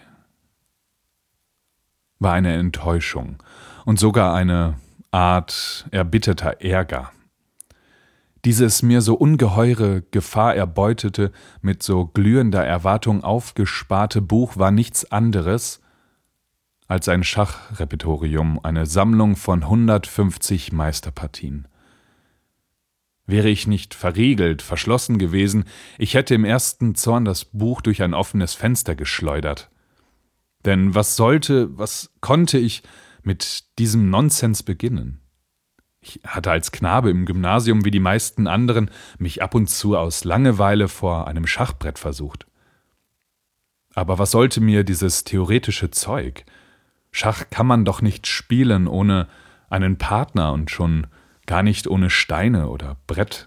war eine Enttäuschung und sogar eine Art erbitterter Ärger. Dieses mir so ungeheure Gefahr erbeutete, mit so glühender Erwartung aufgesparte Buch war nichts anderes als ein Schachrepertorium, eine Sammlung von hundertfünfzig Meisterpartien. Wäre ich nicht verriegelt, verschlossen gewesen, ich hätte im ersten Zorn das Buch durch ein offenes Fenster geschleudert. Denn was sollte, was konnte ich mit diesem Nonsens beginnen? Ich hatte als Knabe im Gymnasium wie die meisten anderen mich ab und zu aus Langeweile vor einem Schachbrett versucht. Aber was sollte mir dieses theoretische Zeug? Schach kann man doch nicht spielen ohne einen Partner und schon gar nicht ohne Steine oder Brett.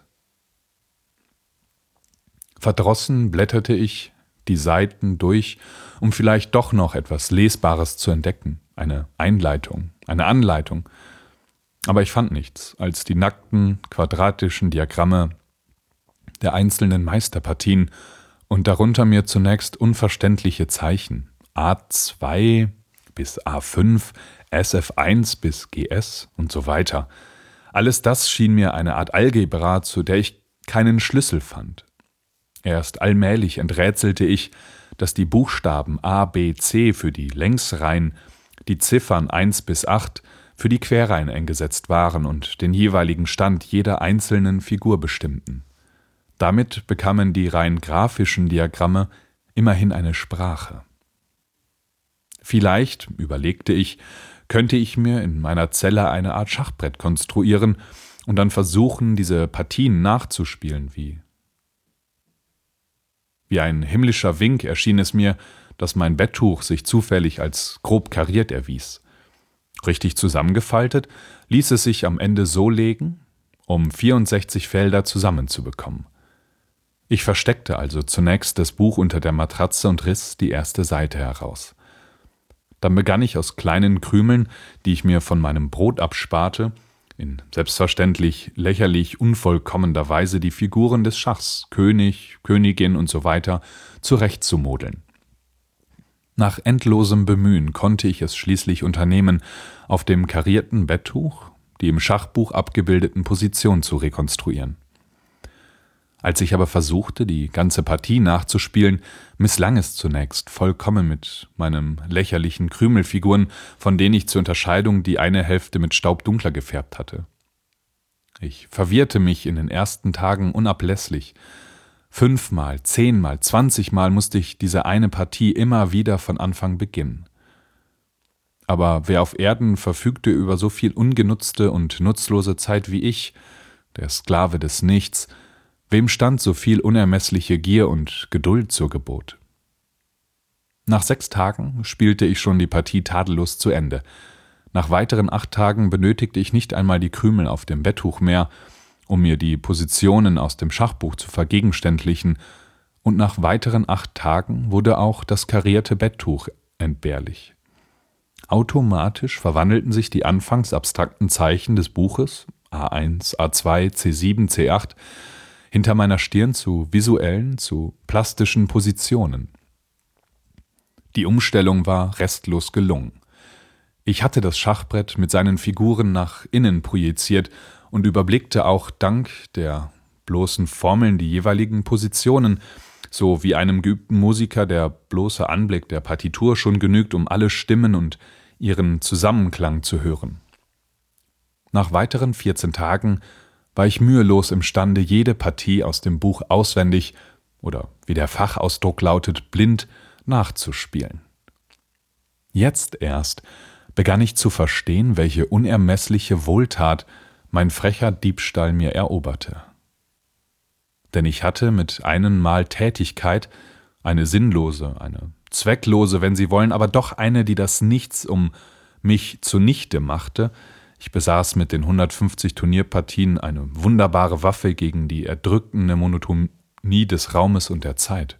Verdrossen blätterte ich die Seiten durch, um vielleicht doch noch etwas Lesbares zu entdecken, eine Einleitung, eine Anleitung. Aber ich fand nichts, als die nackten, quadratischen Diagramme der einzelnen Meisterpartien und darunter mir zunächst unverständliche Zeichen, A zwei bis A fünf, S F eins bis G S und so weiter. Alles das schien mir eine Art Algebra, zu der ich keinen Schlüssel fand. Erst allmählich enträtselte ich, dass die Buchstaben A, B, C für die Längsreihen, die Ziffern eins bis acht für die Querreihen eingesetzt waren und den jeweiligen Stand jeder einzelnen Figur bestimmten. Damit bekamen die rein grafischen Diagramme immerhin eine Sprache. Vielleicht, überlegte ich, könnte ich mir in meiner Zelle eine Art Schachbrett konstruieren und dann versuchen, diese Partien nachzuspielen. Wie, wie ein himmlischer Wink erschien es mir, dass mein Betttuch sich zufällig als grob kariert erwies. Richtig zusammengefaltet ließ es sich am Ende so legen, um vierundsechzig Felder zusammenzubekommen. Ich versteckte also zunächst das Buch unter der Matratze und riss die erste Seite heraus. Dann begann ich aus kleinen Krümeln, die ich mir von meinem Brot absparte, in selbstverständlich lächerlich unvollkommener Weise die Figuren des Schachs, König, Königin und so weiter, zurechtzumodeln. Nach endlosem Bemühen konnte ich es schließlich unternehmen, auf dem karierten Betttuch die im Schachbuch abgebildeten Positionen zu rekonstruieren. Als ich aber versuchte, die ganze Partie nachzuspielen, misslang es zunächst vollkommen mit meinen lächerlichen Krümelfiguren, von denen ich zur Unterscheidung die eine Hälfte mit Staub dunkler gefärbt hatte. Ich verwirrte mich in den ersten Tagen unablässlich. Fünfmal, zehnmal, zwanzigmal musste ich diese eine Partie immer wieder von Anfang beginnen. Aber wer auf Erden verfügte über so viel ungenutzte und nutzlose Zeit wie ich, der Sklave des Nichts, wem stand so viel unermessliche Gier und Geduld zur Gebot? Nach sechs Tagen spielte ich schon die Partie tadellos zu Ende. Nach weiteren acht Tagen benötigte ich nicht einmal die Krümel auf dem Betttuch mehr, um mir die Positionen aus dem Schachbuch zu vergegenständlichen, und nach weiteren acht Tagen wurde auch das karierte Betttuch entbehrlich. Automatisch verwandelten sich die anfangs abstrakten Zeichen des Buches A eins, A zwei, C sieben, C acht hinter meiner Stirn zu visuellen, zu plastischen Positionen. Die Umstellung war restlos gelungen. Ich hatte das Schachbrett mit seinen Figuren nach innen projiziert und überblickte auch dank der bloßen Formeln die jeweiligen Positionen, so wie einem geübten Musiker der bloße Anblick der Partitur schon genügt, um alle Stimmen und ihren Zusammenklang zu hören. Nach weiteren vierzehn Tagen war ich mühelos imstande, jede Partie aus dem Buch auswendig oder, wie der Fachausdruck lautet, blind nachzuspielen. Jetzt erst begann ich zu verstehen, welche unermessliche Wohltat mein frecher Diebstahl mir eroberte. Denn ich hatte mit einem Mal Tätigkeit, eine sinnlose, eine zwecklose, wenn Sie wollen, aber doch eine, die das Nichts um mich zunichte machte. Ich besaß mit den hundertfünfzig Turnierpartien eine wunderbare Waffe gegen die erdrückende Monotonie des Raumes und der Zeit.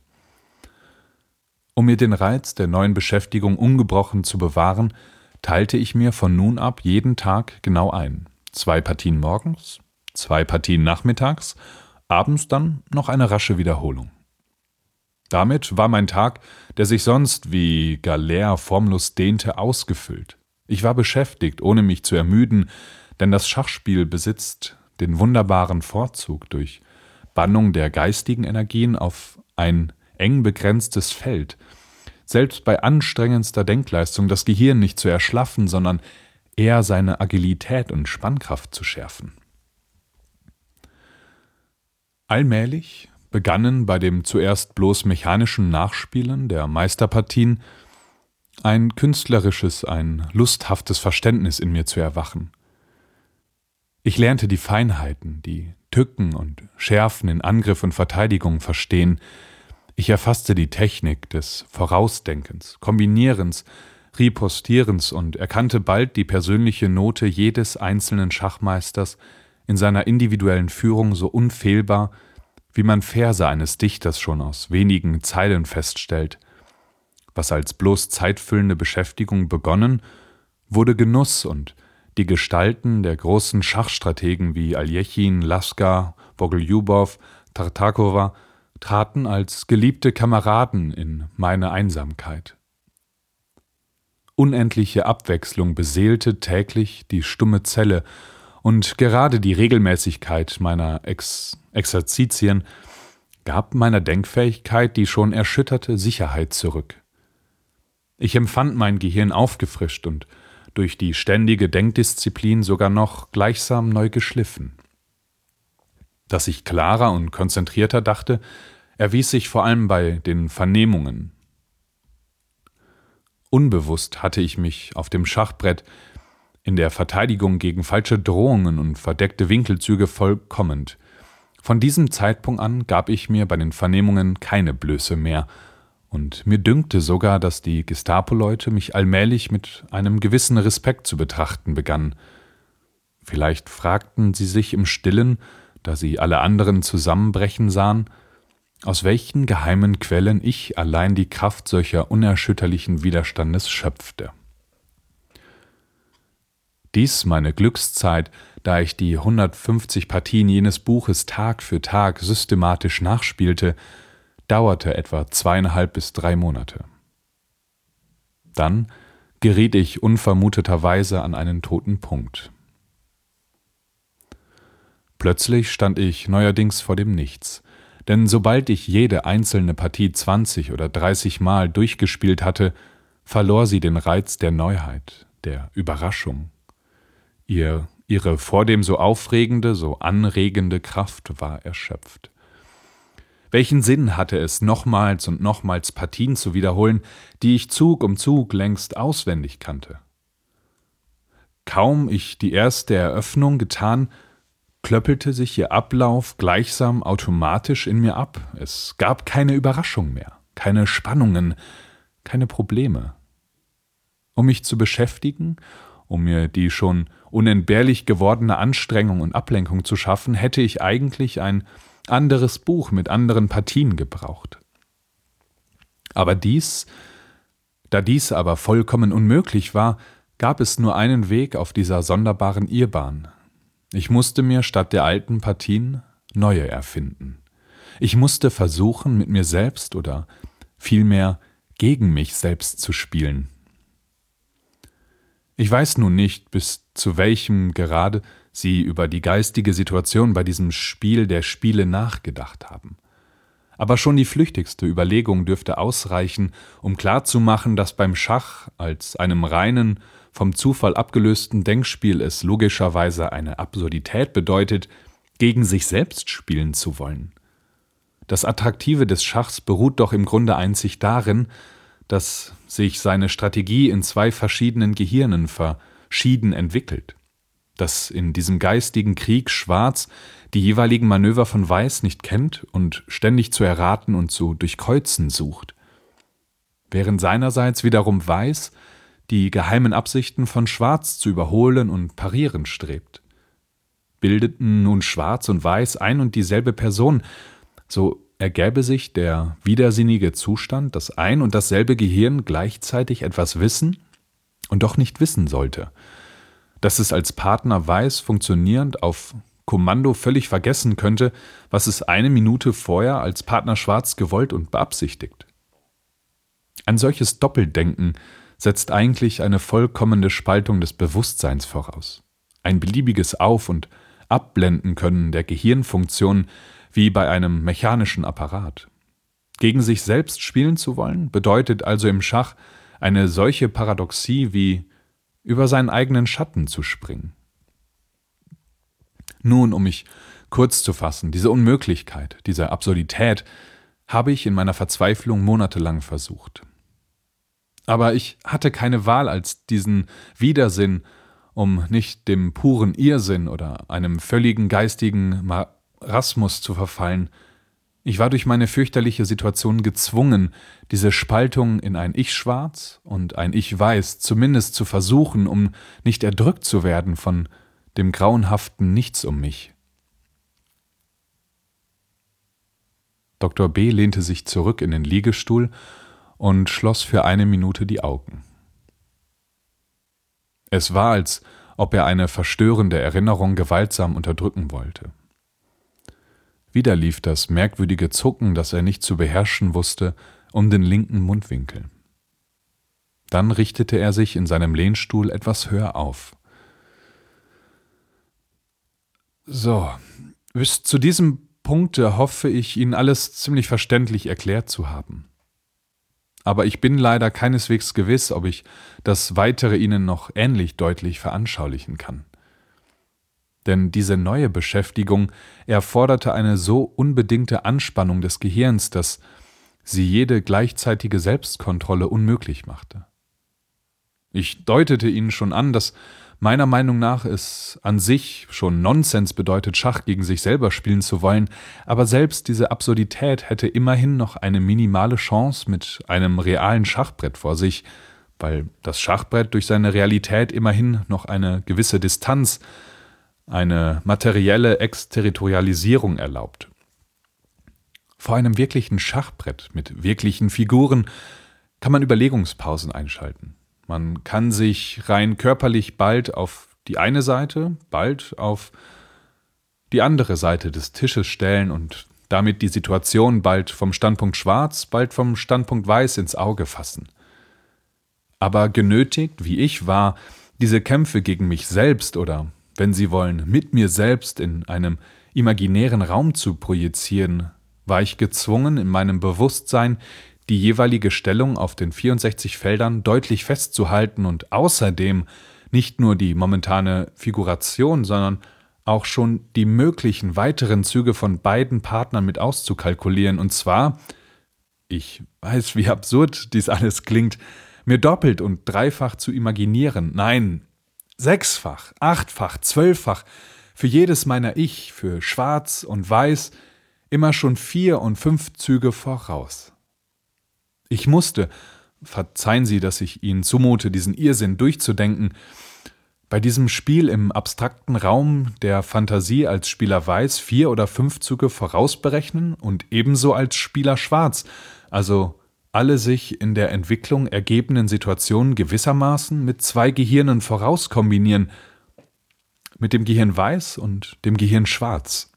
Um mir den Reiz der neuen Beschäftigung ungebrochen zu bewahren, teilte ich mir von nun ab jeden Tag genau ein. Zwei Partien morgens, zwei Partien nachmittags, abends dann noch eine rasche Wiederholung. Damit war mein Tag, der sich sonst wie Galère formlos dehnte, ausgefüllt. Ich war beschäftigt, ohne mich zu ermüden, denn das Schachspiel besitzt den wunderbaren Vorzug, durch Bannung der geistigen Energien auf ein eng begrenztes Feld, selbst bei anstrengendster Denkleistung das Gehirn nicht zu erschlaffen, sondern eher seine Agilität und Spannkraft zu schärfen. Allmählich begannen bei dem zuerst bloß mechanischen Nachspielen der Meisterpartien ein künstlerisches, ein lusthaftes Verständnis in mir zu erwachen. Ich lernte die Feinheiten, die Tücken und Schärfen in Angriff und Verteidigung verstehen. Ich erfasste die Technik des Vorausdenkens, Kombinierens, Ripostierens und erkannte bald die persönliche Note jedes einzelnen Schachmeisters in seiner individuellen Führung so unfehlbar, wie man Verse eines Dichters schon aus wenigen Zeilen feststellt. Was als bloß zeitfüllende Beschäftigung begonnen, wurde Genuss, und die Gestalten der großen Schachstrategen wie Aljechin, Lasker, Bogoljubow, Tartakowa traten als geliebte Kameraden in meine Einsamkeit. Unendliche Abwechslung beseelte täglich die stumme Zelle, und gerade die Regelmäßigkeit meiner Ex- Exerzitien gab meiner Denkfähigkeit die schon erschütterte Sicherheit zurück. Ich empfand mein Gehirn aufgefrischt und durch die ständige Denkdisziplin sogar noch gleichsam neu geschliffen. Dass ich klarer und konzentrierter dachte, erwies sich vor allem bei den Vernehmungen. Unbewusst hatte ich mich auf dem Schachbrett in der Verteidigung gegen falsche Drohungen und verdeckte Winkelzüge vollkommend. Von diesem Zeitpunkt an gab ich mir bei den Vernehmungen keine Blöße mehr, und mir dünkte sogar, dass die Gestapo-Leute mich allmählich mit einem gewissen Respekt zu betrachten begannen. Vielleicht fragten sie sich im Stillen, da sie alle anderen zusammenbrechen sahen, aus welchen geheimen Quellen ich allein die Kraft solcher unerschütterlichen Widerstandes schöpfte. Dies meine Glückszeit, da ich die hundertfünfzig Partien jenes Buches Tag für Tag systematisch nachspielte, dauerte etwa zweieinhalb bis drei Monate. Dann geriet ich unvermuteterweise an einen toten Punkt. Plötzlich stand ich neuerdings vor dem Nichts, denn sobald ich jede einzelne Partie zwanzig oder dreißig Mal durchgespielt hatte, verlor sie den Reiz der Neuheit, der Überraschung. Ihr Ihre vordem so aufregende, so anregende Kraft war erschöpft. Welchen Sinn hatte es, nochmals und nochmals Partien zu wiederholen, die ich Zug um Zug längst auswendig kannte? Kaum ich die erste Eröffnung getan, klöppelte sich ihr Ablauf gleichsam automatisch in mir ab. Es gab keine Überraschung mehr, keine Spannungen, keine Probleme. Um mich zu beschäftigen, um mir die schon unentbehrlich gewordene Anstrengung und Ablenkung zu schaffen, hätte ich eigentlich ein anderes Buch mit anderen Partien gebraucht. Aber dies, da dies aber vollkommen unmöglich war, gab es nur einen Weg auf dieser sonderbaren Irrbahn. Ich musste mir statt der alten Partien neue erfinden. Ich musste versuchen, mit mir selbst oder vielmehr gegen mich selbst zu spielen. Ich weiß nun nicht, bis zu welchem Grade Sie über die geistige Situation bei diesem Spiel der Spiele nachgedacht haben. Aber schon die flüchtigste Überlegung dürfte ausreichen, um klarzumachen, dass beim Schach als einem reinen, vom Zufall abgelösten Denkspiel es logischerweise eine Absurdität bedeutet, gegen sich selbst spielen zu wollen. Das Attraktive des Schachs beruht doch im Grunde einzig darin, dass sich seine Strategie in zwei verschiedenen Gehirnen verschieden entwickelt, dass in diesem geistigen Krieg Schwarz die jeweiligen Manöver von Weiß nicht kennt und ständig zu erraten und zu durchkreuzen sucht, während seinerseits wiederum Weiß die geheimen Absichten von Schwarz zu überholen und parieren strebt. Bildeten nun Schwarz und Weiß ein und dieselbe Person, so ergäbe sich der widersinnige Zustand, dass ein und dasselbe Gehirn gleichzeitig etwas wissen und doch nicht wissen sollte, dass es als Partner Weiß funktionierend auf Kommando völlig vergessen könnte, was es eine Minute vorher als Partner Schwarz gewollt und beabsichtigt. Ein solches Doppeldenken setzt eigentlich eine vollkommene Spaltung des Bewusstseins voraus. Ein beliebiges Auf- und Abblenden können der Gehirnfunktionen wie bei einem mechanischen Apparat. Gegen sich selbst spielen zu wollen, bedeutet also im Schach eine solche Paradoxie wie über seinen eigenen Schatten zu springen. Nun, um mich kurz zu fassen, diese Unmöglichkeit, diese Absurdität habe ich in meiner Verzweiflung monatelang versucht. Aber ich hatte keine Wahl, als diesen Widersinn, um nicht dem puren Irrsinn oder einem völligen geistigen Marasmus zu verfallen. Ich war durch meine fürchterliche Situation gezwungen, diese Spaltung in ein Ich-Schwarz und ein Ich-Weiß zumindest zu versuchen, um nicht erdrückt zu werden von dem grauenhaften Nichts um mich. Doktor B. lehnte sich zurück in den Liegestuhl und schloss für eine Minute die Augen. Es war, als ob er eine verstörende Erinnerung gewaltsam unterdrücken wollte. Wieder lief das merkwürdige Zucken, das er nicht zu beherrschen wusste, um den linken Mundwinkel. Dann richtete er sich in seinem Lehnstuhl etwas höher auf. »So, bis zu diesem Punkte hoffe ich, Ihnen alles ziemlich verständlich erklärt zu haben. Aber ich bin leider keineswegs gewiss, ob ich das Weitere Ihnen noch ähnlich deutlich veranschaulichen kann. Denn diese neue Beschäftigung erforderte eine so unbedingte Anspannung des Gehirns, dass sie jede gleichzeitige Selbstkontrolle unmöglich machte. Ich deutete Ihnen schon an, dass meiner Meinung nach es an sich schon Nonsens bedeutet, Schach gegen sich selber spielen zu wollen, aber selbst diese Absurdität hätte immerhin noch eine minimale Chance mit einem realen Schachbrett vor sich, weil das Schachbrett durch seine Realität immerhin noch eine gewisse Distanz, eine materielle Exterritorialisierung erlaubt. Vor einem wirklichen Schachbrett mit wirklichen Figuren kann man Überlegungspausen einschalten. Man kann sich rein körperlich bald auf die eine Seite, bald auf die andere Seite des Tisches stellen und damit die Situation bald vom Standpunkt Schwarz, bald vom Standpunkt Weiß ins Auge fassen. Aber genötigt, wie ich war, diese Kämpfe gegen mich selbst oder, wenn Sie wollen, mit mir selbst in einem imaginären Raum zu projizieren, war ich gezwungen, in meinem Bewusstsein die jeweilige Stellung auf den vierundsechzig Feldern deutlich festzuhalten und außerdem nicht nur die momentane Figuration, sondern auch schon die möglichen weiteren Züge von beiden Partnern mit auszukalkulieren. Und zwar, ich weiß, wie absurd dies alles klingt, mir doppelt und dreifach zu imaginieren. Nein, sechsfach, achtfach, zwölffach, für jedes meiner Ich, für Schwarz und Weiß, immer schon vier und fünf Züge voraus. Ich musste, verzeihen Sie, dass ich Ihnen zumute, diesen Irrsinn durchzudenken, bei diesem Spiel im abstrakten Raum der Fantasie als Spieler Weiß vier oder fünf Züge vorausberechnen und ebenso als Spieler Schwarz, also alle sich in der Entwicklung ergebenden Situationen gewissermaßen mit zwei Gehirnen vorauskombinieren, mit dem Gehirn Weiß und dem Gehirn Schwarz.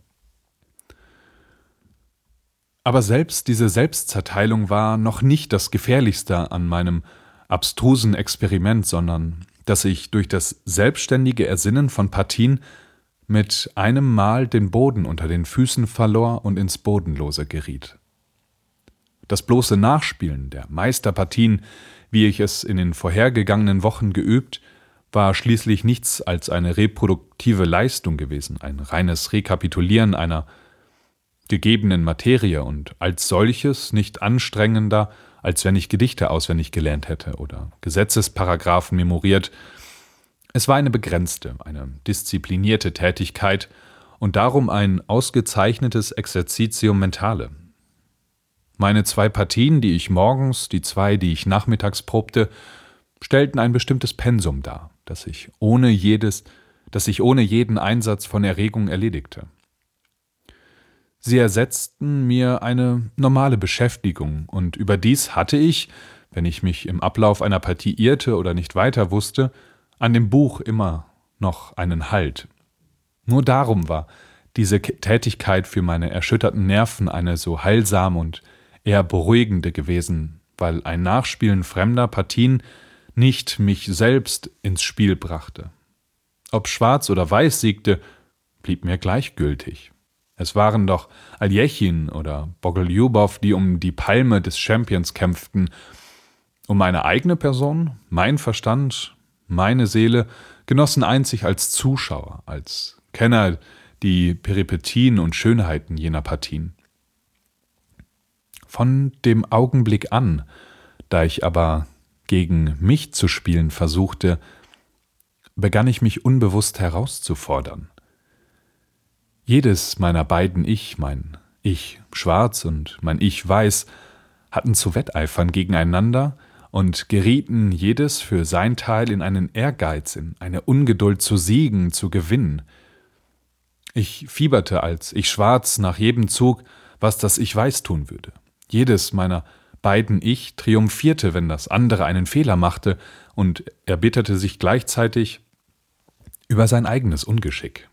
Aber selbst diese Selbstzerteilung war noch nicht das Gefährlichste an meinem abstrusen Experiment, sondern dass ich durch das selbstständige Ersinnen von Partien mit einem Mal den Boden unter den Füßen verlor und ins Bodenlose geriet. Das bloße Nachspielen der Meisterpartien, wie ich es in den vorhergegangenen Wochen geübt, war schließlich nichts als eine reproduktive Leistung gewesen, ein reines Rekapitulieren einer gegebenen Materie und als solches nicht anstrengender, als wenn ich Gedichte auswendig gelernt hätte oder Gesetzesparagraphen memoriert. Es war eine begrenzte, eine disziplinierte Tätigkeit und darum ein ausgezeichnetes Exercitium mentale. Meine zwei Partien, die ich morgens, die zwei, die ich nachmittags probte, stellten ein bestimmtes Pensum dar, das ich ohne jedes, das ich ohne jeden Einsatz von Erregung erledigte. Sie ersetzten mir eine normale Beschäftigung, und überdies hatte ich, wenn ich mich im Ablauf einer Partie irrte oder nicht weiter wusste, an dem Buch immer noch einen Halt. Nur darum war diese Tätigkeit für meine erschütterten Nerven eine so heilsame und eher beruhigende gewesen, weil ein Nachspielen fremder Partien nicht mich selbst ins Spiel brachte. Ob Schwarz oder Weiß siegte, blieb mir gleichgültig. Es waren doch Aljechin oder Bogoljubov, die um die Palme des Champions kämpften. Um meine eigene Person, mein Verstand, meine Seele genossen einzig als Zuschauer, als Kenner die Peripetien und Schönheiten jener Partien. Von dem Augenblick an, da ich aber gegen mich zu spielen versuchte, begann ich mich unbewusst herauszufordern. Jedes meiner beiden Ich, mein Ich Schwarz und mein Ich Weiß, hatten zu wetteifern gegeneinander und gerieten jedes für sein Teil in einen Ehrgeiz, in eine Ungeduld zu siegen, zu gewinnen. Ich fieberte als Ich Schwarz nach jedem Zug, was das Ich Weiß tun würde. Jedes meiner beiden Ich triumphierte, wenn das andere einen Fehler machte, und erbitterte sich gleichzeitig über sein eigenes Ungeschick.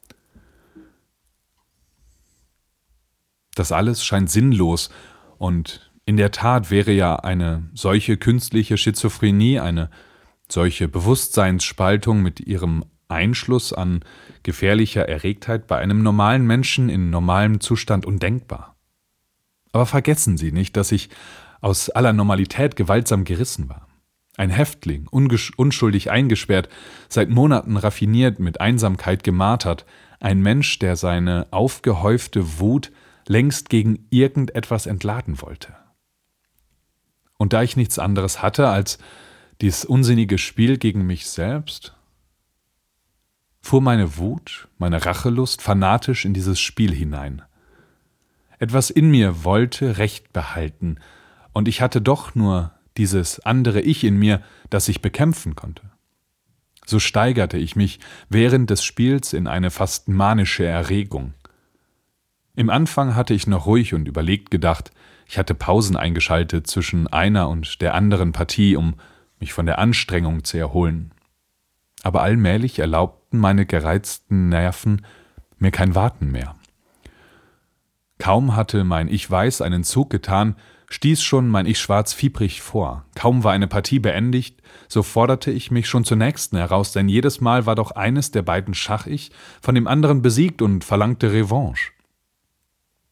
Das alles scheint sinnlos, und in der Tat wäre ja eine solche künstliche Schizophrenie, eine solche Bewusstseinsspaltung mit ihrem Einschluss an gefährlicher Erregtheit bei einem normalen Menschen in normalem Zustand undenkbar. Aber vergessen Sie nicht, dass ich aus aller Normalität gewaltsam gerissen war. Ein Häftling, unschuldig eingesperrt, seit Monaten raffiniert, mit Einsamkeit gemartert, ein Mensch, der seine aufgehäufte Wut längst gegen irgendetwas entladen wollte. Und da ich nichts anderes hatte als dieses unsinnige Spiel gegen mich selbst, fuhr meine Wut, meine Rachelust fanatisch in dieses Spiel hinein. Etwas in mir wollte Recht behalten, und ich hatte doch nur dieses andere Ich in mir, das ich bekämpfen konnte. So steigerte ich mich während des Spiels in eine fast manische Erregung. Im Anfang hatte ich noch ruhig und überlegt gedacht, ich hatte Pausen eingeschaltet zwischen einer und der anderen Partie, um mich von der Anstrengung zu erholen. Aber allmählich erlaubten meine gereizten Nerven mir kein Warten mehr. Kaum hatte mein Ich Weiß einen Zug getan, stieß schon mein Ich Schwarz fiebrig vor. Kaum war eine Partie beendigt, so forderte ich mich schon zur nächsten heraus, denn jedes Mal war doch eines der beiden Schach-Ich von dem anderen besiegt und verlangte Revanche.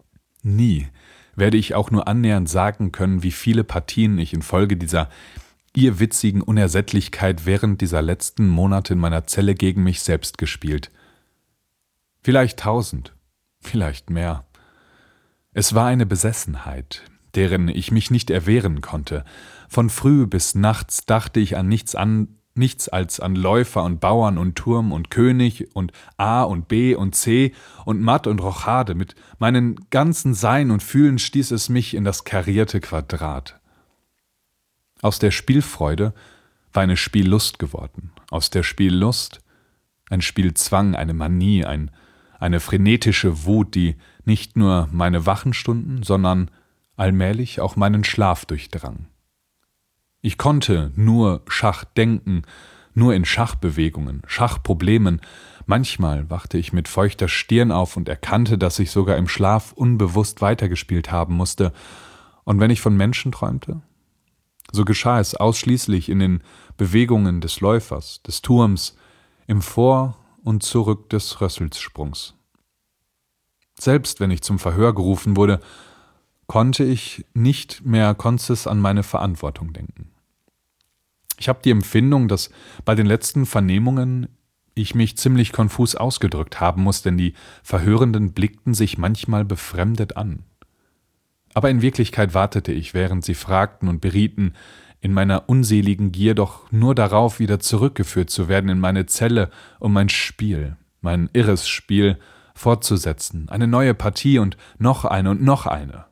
Nie werde ich auch nur annähernd sagen können, wie viele Partien ich infolge dieser irrwitzigen Unersättlichkeit während dieser letzten Monate in meiner Zelle gegen mich selbst gespielt. Vielleicht tausend, vielleicht mehr. Es war eine Besessenheit, deren ich mich nicht erwehren konnte. Von früh bis nachts dachte ich an nichts an, nichts als an Läufer und Bauern und Turm und König und A und B und C und Matt und Rochade. Mit meinen ganzen Sein und Fühlen stieß es mich in das karierte Quadrat. Aus der Spielfreude war eine Spiellust geworden. Aus der Spiellust ein Spielzwang, eine Manie, ein, eine frenetische Wut, die nicht nur meine Wachenstunden, sondern allmählich auch meinen Schlaf durchdrang. Ich konnte nur Schach denken, nur in Schachbewegungen, Schachproblemen. Manchmal wachte ich mit feuchter Stirn auf und erkannte, dass ich sogar im Schlaf unbewusst weitergespielt haben musste. Und wenn ich von Menschen träumte, so geschah es ausschließlich in den Bewegungen des Läufers, des Turms, im Vor- und Zurück des Rösselssprungs. Selbst wenn ich zum Verhör gerufen wurde, konnte ich nicht mehr konzis an meine Verantwortung denken. Ich habe die Empfindung, dass bei den letzten Vernehmungen ich mich ziemlich konfus ausgedrückt haben muss, denn die Verhörenden blickten sich manchmal befremdet an. Aber in Wirklichkeit wartete ich, während sie fragten und berieten, in meiner unseligen Gier doch nur darauf, wieder zurückgeführt zu werden in meine Zelle, um mein Spiel, mein irres Spiel fortzusetzen, eine neue Partie und noch eine und noch eine.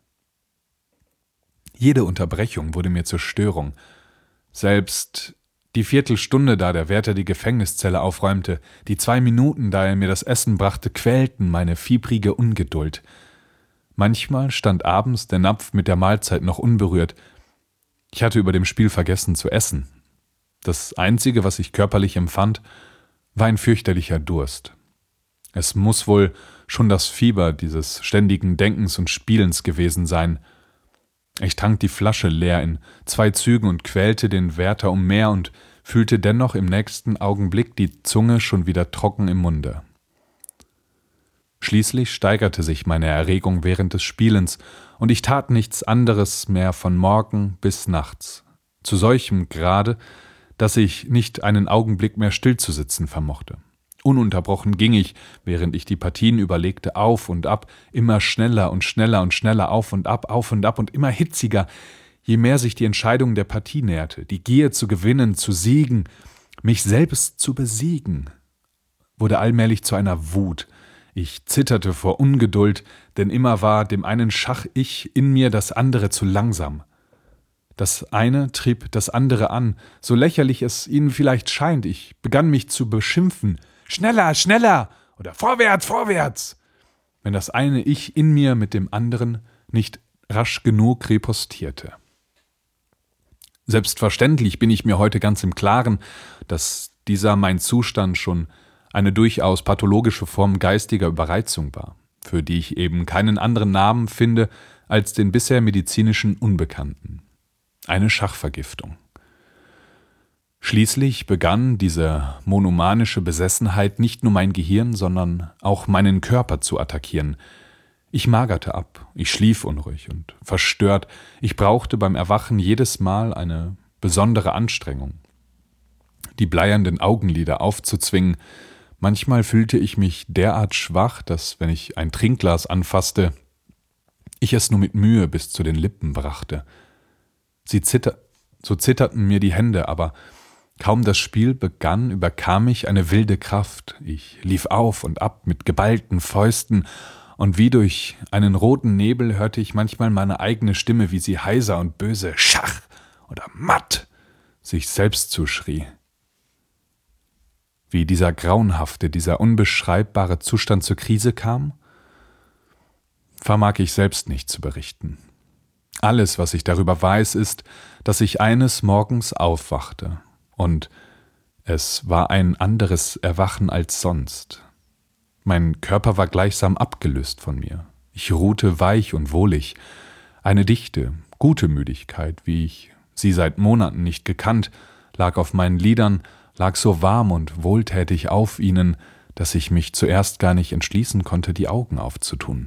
Jede Unterbrechung wurde mir zur Störung. Selbst die Viertelstunde, da der Wärter die Gefängniszelle aufräumte, die zwei Minuten, da er mir das Essen brachte, quälten meine fiebrige Ungeduld. Manchmal stand abends der Napf mit der Mahlzeit noch unberührt. Ich hatte über dem Spiel vergessen zu essen. Das Einzige, was ich körperlich empfand, war ein fürchterlicher Durst. Es muss wohl schon das Fieber dieses ständigen Denkens und Spielens gewesen sein. Ich trank die Flasche leer in zwei Zügen und quälte den Wärter um mehr und fühlte dennoch im nächsten Augenblick die Zunge schon wieder trocken im Munde. Schließlich steigerte sich meine Erregung während des Spielens, und ich tat nichts anderes mehr von Morgen bis nachts, zu solchem Grade, dass ich nicht einen Augenblick mehr stillzusitzen vermochte. Ununterbrochen ging ich, während ich die Partien überlegte, auf und ab, immer schneller und schneller und schneller auf und ab, auf und ab und immer hitziger, je mehr sich die Entscheidung der Partie näherte. Die Gier zu gewinnen, zu siegen, mich selbst zu besiegen, wurde allmählich zu einer Wut. Ich zitterte vor Ungeduld, denn immer war dem einen Schach-Ich in mir das andere zu langsam. Das eine trieb das andere an, so lächerlich es ihnen vielleicht scheint. Ich begann mich zu beschimpfen. Schneller, schneller oder vorwärts, vorwärts, wenn das eine Ich in mir mit dem anderen nicht rasch genug ripostierte. Selbstverständlich bin ich mir heute ganz im Klaren, dass dieser mein Zustand schon eine durchaus pathologische Form geistiger Überreizung war, für die ich eben keinen anderen Namen finde als den bisher medizinischen Unbekannten. Eine Schachvergiftung. Schließlich begann diese monomanische Besessenheit nicht nur mein Gehirn, sondern auch meinen Körper zu attackieren. Ich magerte ab, ich schlief unruhig und verstört. Ich brauchte beim Erwachen jedes Mal eine besondere Anstrengung, die bleiernden Augenlider aufzuzwingen. Manchmal fühlte ich mich derart schwach, dass, wenn ich ein Trinkglas anfasste, ich es nur mit Mühe bis zu den Lippen brachte. Sie zitter- so zitterten mir die Hände, aber kaum das Spiel begann, überkam mich eine wilde Kraft. Ich lief auf und ab mit geballten Fäusten, und wie durch einen roten Nebel hörte ich manchmal meine eigene Stimme, wie sie heiser und böse Schach oder Matt sich selbst zuschrie. Wie dieser grauenhafte, dieser unbeschreibbare Zustand zur Krise kam, vermag ich selbst nicht zu berichten. Alles, was ich darüber weiß, ist, dass ich eines Morgens aufwachte, und es war ein anderes Erwachen als sonst. Mein Körper war gleichsam abgelöst von mir. Ich ruhte weich und wohlig. Eine dichte, gute Müdigkeit, wie ich sie seit Monaten nicht gekannt, lag auf meinen Lidern, lag so warm und wohltätig auf ihnen, dass ich mich zuerst gar nicht entschließen konnte, die Augen aufzutun.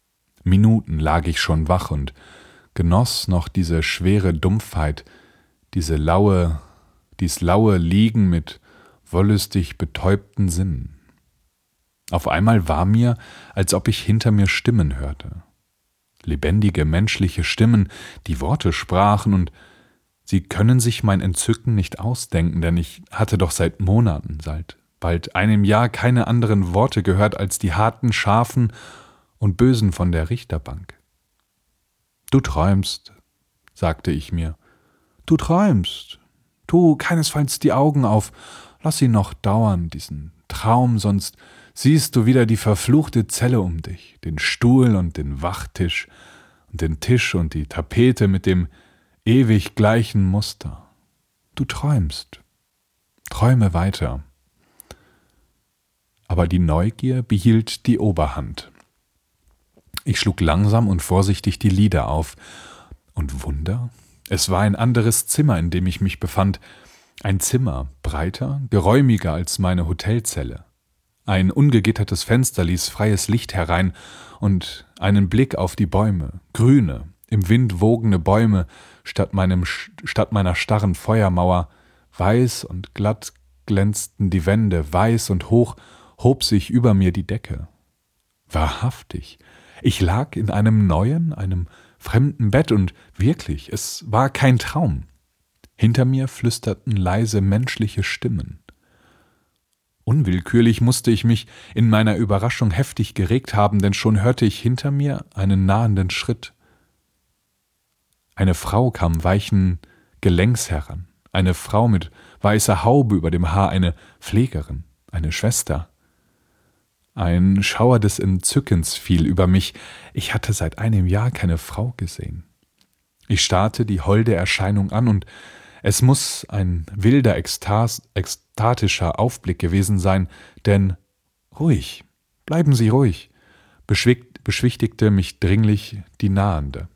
Minuten lag ich schon wach und genoss noch diese schwere Dumpfheit, diese laue, dies laue Liegen mit wollüstig betäubten Sinnen. Auf einmal war mir, als ob ich hinter mir Stimmen hörte. Lebendige menschliche Stimmen, die Worte sprachen, und sie können sich mein Entzücken nicht ausdenken, denn ich hatte doch seit Monaten, seit bald einem Jahr keine anderen Worte gehört als die harten, scharfen und bösen von der Richterbank. »Du träumst«, sagte ich mir, »du träumst. Tu keinesfalls die Augen auf, lass sie noch dauern, diesen Traum, sonst siehst du wieder die verfluchte Zelle um dich, den Stuhl und den Wachtisch und den Tisch und die Tapete mit dem ewig gleichen Muster. Du träumst. Träume weiter.« Aber die Neugier behielt die Oberhand. Ich schlug langsam und vorsichtig die Lider auf, und Wunder, es war ein anderes Zimmer, in dem ich mich befand, ein Zimmer, breiter, geräumiger als meine Hotelzelle. Ein ungegittertes Fenster ließ freies Licht herein und einen Blick auf die Bäume, grüne, im Wind wogende Bäume statt, meinem, statt meiner starren Feuermauer. Weiß und glatt glänzten die Wände, weiß und hoch hob sich über mir die Decke. Wahrhaftig, ich lag in einem neuen, einem fremden Bett, und wirklich, es war kein Traum. Hinter mir flüsterten leise menschliche Stimmen. Unwillkürlich musste ich mich in meiner Überraschung heftig geregt haben, denn schon hörte ich hinter mir einen nahenden Schritt. Eine Frau kam weichen Gelenks heran, eine Frau mit weißer Haube über dem Haar, eine Pflegerin, eine Schwester. Ein Schauer des Entzückens fiel über mich, ich hatte seit einem Jahr keine Frau gesehen. Ich starrte die holde Erscheinung an, und es muß ein wilder, Ekstas, ekstatischer Aufblick gewesen sein, denn »Ruhig, bleiben Sie ruhig«, beschwichtigte mich dringlich die Nahende.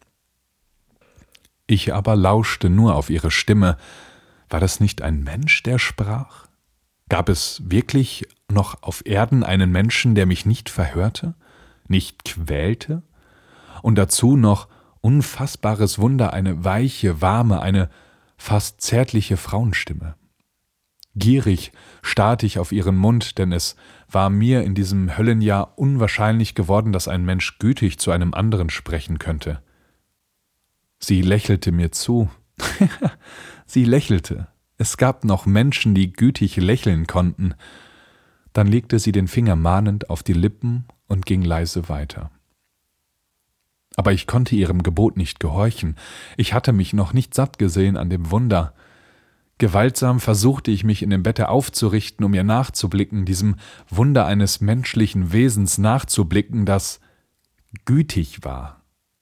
Ich aber lauschte nur auf ihre Stimme. War das nicht ein Mensch, der sprach? Gab es wirklich noch auf Erden einen Menschen, der mich nicht verhörte, nicht quälte? Und dazu noch, unfassbares Wunder, eine weiche, warme, eine fast zärtliche Frauenstimme. Gierig starrte ich auf ihren Mund, denn es war mir in diesem Höllenjahr unwahrscheinlich geworden, dass ein Mensch gütig zu einem anderen sprechen könnte. Sie lächelte mir zu. Sie lächelte. Es gab noch Menschen, die gütig lächeln konnten. Dann legte sie den Finger mahnend auf die Lippen und ging leise weiter. Aber ich konnte ihrem Gebot nicht gehorchen. Ich hatte mich noch nicht satt gesehen an dem Wunder. Gewaltsam versuchte ich mich in dem Bette aufzurichten, um ihr nachzublicken, diesem Wunder eines menschlichen Wesens nachzublicken, das gütig war.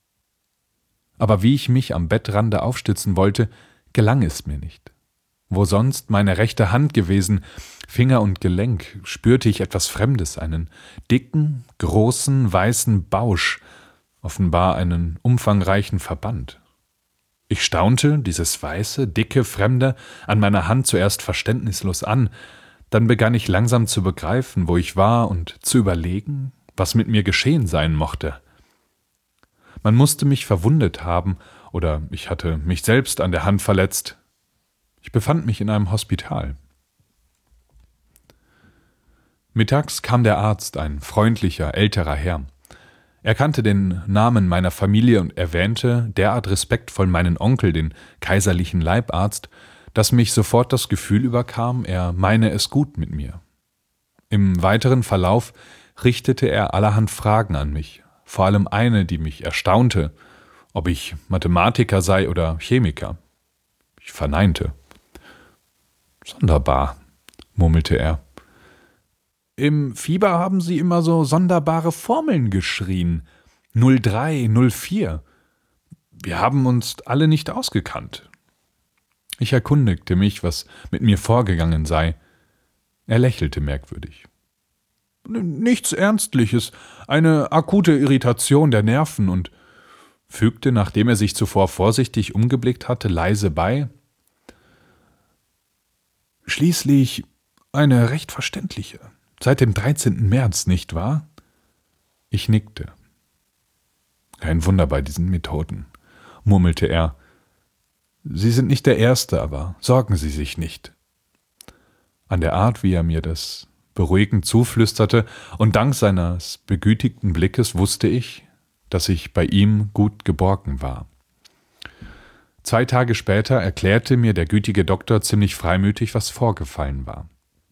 Aber wie ich mich am Bettrande aufstützen wollte, gelang es mir nicht. Wo sonst meine rechte Hand gewesen, Finger und Gelenk, spürte ich etwas Fremdes, einen dicken, großen, weißen Bausch, offenbar einen umfangreichen Verband. Ich staunte dieses weiße, dicke Fremde an meiner Hand zuerst verständnislos an, dann begann ich langsam zu begreifen, wo ich war, und zu überlegen, was mit mir geschehen sein mochte. Man musste mich verwundet haben, oder ich hatte mich selbst an der Hand verletzt. Ich befand mich in einem Hospital. Mittags kam der Arzt, ein freundlicher, älterer Herr. Er kannte den Namen meiner Familie und erwähnte derart respektvoll meinen Onkel, den kaiserlichen Leibarzt, dass mich sofort das Gefühl überkam, er meine es gut mit mir. Im weiteren Verlauf richtete er allerhand Fragen an mich, vor allem eine, die mich erstaunte, ob ich Mathematiker sei oder Chemiker. Ich verneinte. »Sonderbar«, murmelte er. »Im Fieber haben Sie immer so sonderbare Formeln geschrien. null drei, null vier. Wir haben uns alle nicht ausgekannt.« Ich erkundigte mich, was mit mir vorgegangen sei. Er lächelte merkwürdig. »Nichts Ernstliches, eine akute Irritation der Nerven«, und fügte, nachdem er sich zuvor vorsichtig umgeblickt hatte, leise bei: »Schließlich eine recht verständliche. Seit dem dreizehnten März, nicht wahr?« Ich nickte. »Kein Wunder bei diesen Methoden«, murmelte er. Sie sind nicht der Erste, aber sorgen Sie sich nicht. An der Art, wie er mir das beruhigend zuflüsterte und dank seines begütigten Blickes wusste ich, dass ich bei ihm gut geborgen war. Zwei Tage später erklärte mir der gütige Doktor ziemlich freimütig, was vorgefallen war.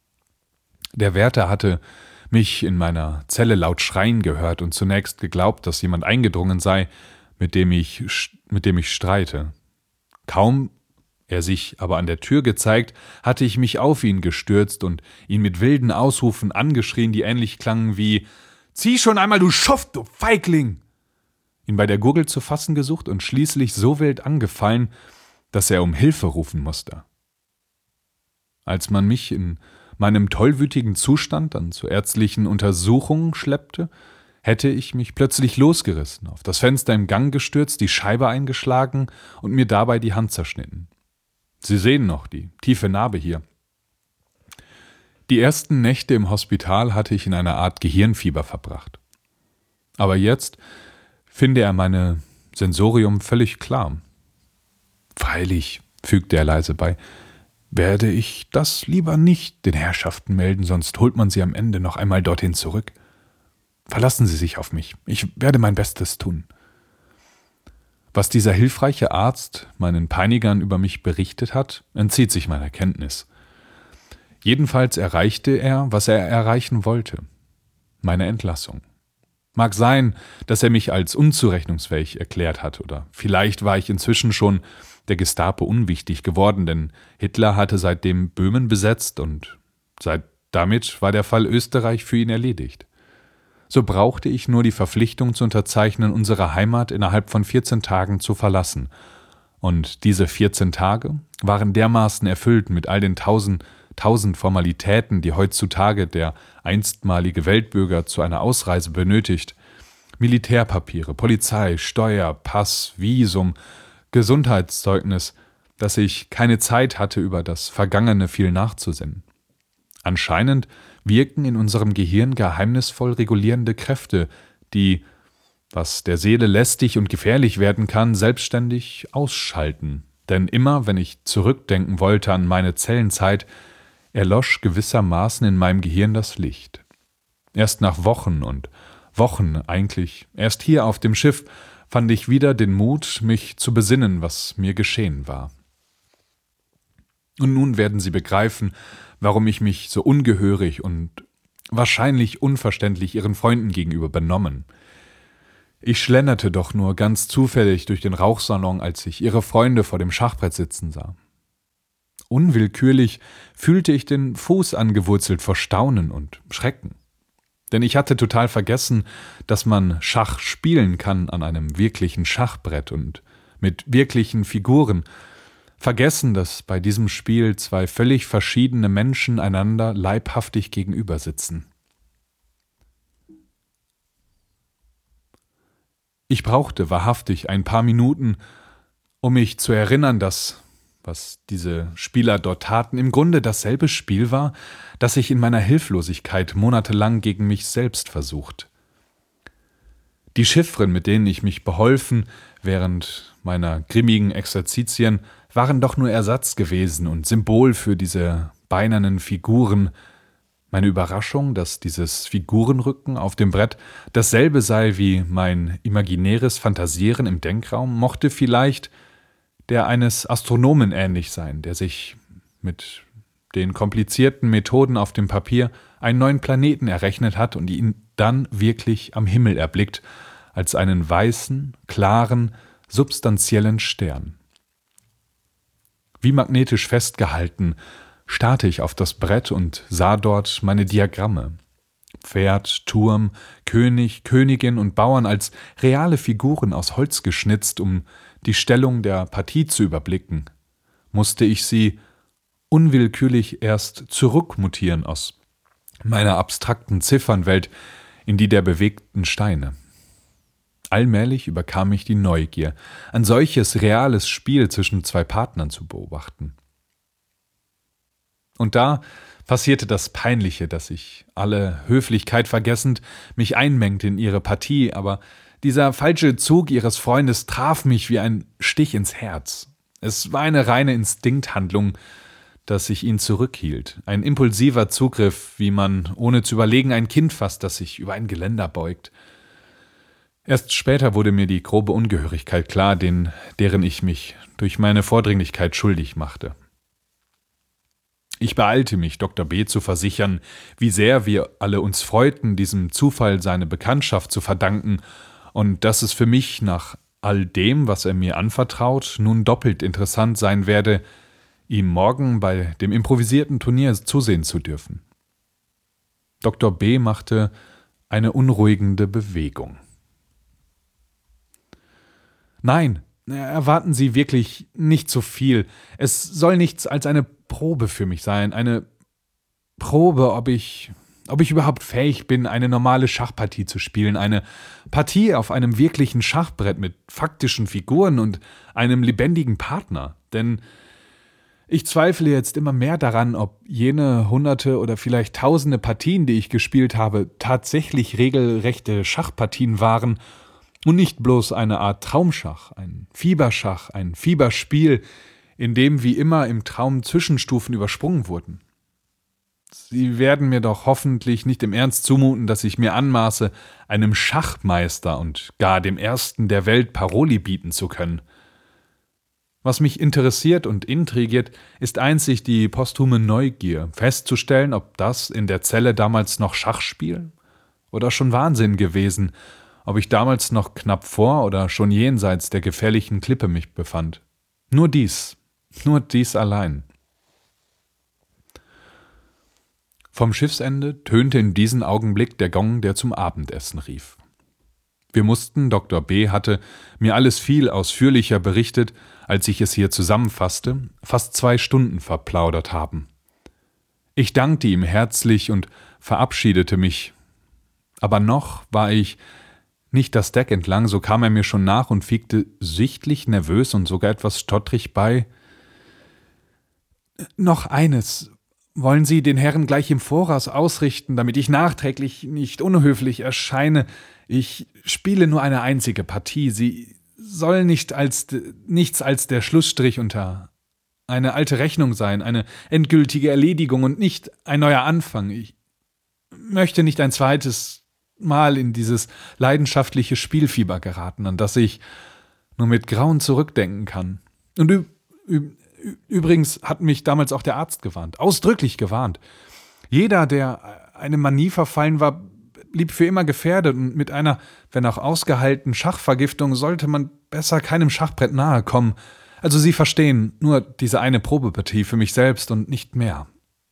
Der Wärter hatte mich in meiner Zelle laut schreien gehört und zunächst geglaubt, dass jemand eingedrungen sei, mit dem ich, mit dem ich streite. Kaum er sich aber an der Tür gezeigt, hatte ich mich auf ihn gestürzt und ihn mit wilden Ausrufen angeschrien, die ähnlich klangen wie »Zieh schon einmal, du Schuft, du Feigling!« ihn bei der Gurgel zu fassen gesucht und schließlich so wild angefallen, dass er um Hilfe rufen musste. Als man mich in meinem tollwütigen Zustand dann zur ärztlichen Untersuchung schleppte, hätte ich mich plötzlich losgerissen, auf das Fenster im Gang gestürzt, die Scheibe eingeschlagen und mir dabei die Hand zerschnitten. Sie sehen noch die tiefe Narbe hier. Die ersten Nächte im Hospital hatte ich in einer Art Gehirnfieber verbracht. Aber jetzt finde er meine Sensorium völlig klar. Freilich, fügte er leise bei, werde ich das lieber nicht den Herrschaften melden, sonst holt man sie am Ende noch einmal dorthin zurück. Verlassen Sie sich auf mich, ich werde mein Bestes tun. Was dieser hilfreiche Arzt meinen Peinigern über mich berichtet hat, entzieht sich meiner Kenntnis. Jedenfalls erreichte er, was er erreichen wollte, meine Entlassung. Mag sein, dass er mich als unzurechnungsfähig erklärt hat, oder vielleicht war ich inzwischen schon der Gestapo unwichtig geworden, denn Hitler hatte seitdem Böhmen besetzt und seit damit war der Fall Österreich für ihn erledigt. So brauchte ich nur die Verpflichtung zu unterzeichnen, unsere Heimat innerhalb von vierzehn Tagen zu verlassen. Und diese vierzehn Tage waren dermaßen erfüllt mit all den tausend, tausend Formalitäten, die heutzutage der einstmalige Weltbürger zu einer Ausreise benötigt. Militärpapiere, Polizei, Steuer, Pass, Visum, Gesundheitszeugnis, dass ich keine Zeit hatte, über das Vergangene viel nachzusinnen. Anscheinend wirken in unserem Gehirn geheimnisvoll regulierende Kräfte, die, was der Seele lästig und gefährlich werden kann, selbstständig ausschalten. Denn immer, wenn ich zurückdenken wollte an meine Zellenzeit, erlosch gewissermaßen in meinem Gehirn das Licht. Erst nach Wochen und Wochen eigentlich, erst hier auf dem Schiff, fand ich wieder den Mut, mich zu besinnen, was mir geschehen war. Und nun werden Sie begreifen, warum ich mich so ungehörig und wahrscheinlich unverständlich Ihren Freunden gegenüber benommen. Ich schlenderte doch nur ganz zufällig durch den Rauchsalon, als ich Ihre Freunde vor dem Schachbrett sitzen sah. Unwillkürlich fühlte ich den Fuß angewurzelt vor Staunen und Schrecken. Denn ich hatte total vergessen, dass man Schach spielen kann an einem wirklichen Schachbrett und mit wirklichen Figuren. Vergessen, dass bei diesem Spiel zwei völlig verschiedene Menschen einander leibhaftig gegenüber sitzen. Ich brauchte wahrhaftig ein paar Minuten, um mich zu erinnern, dass, was diese Spieler dort taten, im Grunde dasselbe Spiel war, das ich in meiner Hilflosigkeit monatelang gegen mich selbst versucht. Die Chiffren, mit denen ich mich beholfen während meiner grimmigen Exerzitien, waren doch nur Ersatz gewesen und Symbol für diese beinernen Figuren. Meine Überraschung, dass dieses Figurenrücken auf dem Brett dasselbe sei wie mein imaginäres Fantasieren im Denkraum, mochte vielleicht der eines Astronomen ähnlich sein, der sich mit den komplizierten Methoden auf dem Papier einen neuen Planeten errechnet hat und ihn dann wirklich am Himmel erblickt, als einen weißen, klaren, substanziellen Stern. Wie magnetisch festgehalten, starrte ich auf das Brett und sah dort meine Diagramme. Pferd, Turm, König, Königin und Bauern als reale Figuren aus Holz geschnitzt, um die Stellung der Partie zu überblicken, musste ich sie unwillkürlich erst zurückmutieren aus meiner abstrakten Ziffernwelt in die der bewegten Steine. Allmählich überkam mich die Neugier, ein solches reales Spiel zwischen zwei Partnern zu beobachten. Und da passierte das Peinliche, dass ich, alle Höflichkeit vergessend, mich einmengte in ihre Partie, aber dieser falsche Zug ihres Freundes traf mich wie ein Stich ins Herz. Es war eine reine Instinkthandlung, dass ich ihn zurückhielt. Ein impulsiver Zugriff, wie man ohne zu überlegen ein Kind fasst, das sich über ein Geländer beugt. Erst später wurde mir die grobe Ungehörigkeit klar, den, deren ich mich durch meine Vordringlichkeit schuldig machte. Ich beeilte mich, Doktor B. zu versichern, wie sehr wir alle uns freuten, diesem Zufall seine Bekanntschaft zu verdanken und dass es für mich nach all dem, was er mir anvertraut, nun doppelt interessant sein werde, ihm morgen bei dem improvisierten Turnier zusehen zu dürfen. Doktor B. machte eine unruhigende Bewegung. »Nein, erwarten Sie wirklich nicht so viel. Es soll nichts als eine Probe für mich sein, eine Probe, ob ich, ob ich überhaupt fähig bin, eine normale Schachpartie zu spielen, eine Partie auf einem wirklichen Schachbrett mit faktischen Figuren und einem lebendigen Partner. Denn ich zweifle jetzt immer mehr daran, ob jene hunderte oder vielleicht tausende Partien, die ich gespielt habe, tatsächlich regelrechte Schachpartien waren und nicht bloß eine Art Traumschach, ein Fieberschach, ein Fieberspiel, in dem wie immer im Traum Zwischenstufen übersprungen wurden. Sie werden mir doch hoffentlich nicht im Ernst zumuten, dass ich mir anmaße, einem Schachmeister und gar dem Ersten der Welt Paroli bieten zu können. Was mich interessiert und intrigiert, ist einzig die posthume Neugier, festzustellen, ob das in der Zelle damals noch Schachspiel oder schon Wahnsinn gewesen, ob ich damals noch knapp vor oder schon jenseits der gefährlichen Klippe mich befand. Nur dies, nur dies allein. Vom Schiffsende tönte in diesem Augenblick der Gong, der zum Abendessen rief. Wir mussten, Doktor B. hatte mir alles viel ausführlicher berichtet, als ich es hier zusammenfasste, fast zwei Stunden verplaudert haben. Ich dankte ihm herzlich und verabschiedete mich. Aber noch war ich nicht das Deck entlang, so kam er mir schon nach und fügte sichtlich nervös und sogar etwas stottrig bei. »Noch eines. Wollen Sie den Herren gleich im Voraus ausrichten, damit ich nachträglich nicht unhöflich erscheine? Ich spiele nur eine einzige Partie. Sie soll nicht als nichts als der Schlussstrich unter eine alte Rechnung sein, eine endgültige Erledigung und nicht ein neuer Anfang. Ich möchte nicht ein zweites Mal in dieses leidenschaftliche Spielfieber geraten, an das ich nur mit Grauen zurückdenken kann. Und ü- ü- übrigens hat mich damals auch der Arzt gewarnt, ausdrücklich gewarnt. Jeder, der eine Manie verfallen war, blieb für immer gefährdet und mit einer, wenn auch ausgeheilten Schachvergiftung sollte man besser keinem Schachbrett nahe kommen. Also Sie verstehen, nur diese eine Probepartie für mich selbst und nicht mehr.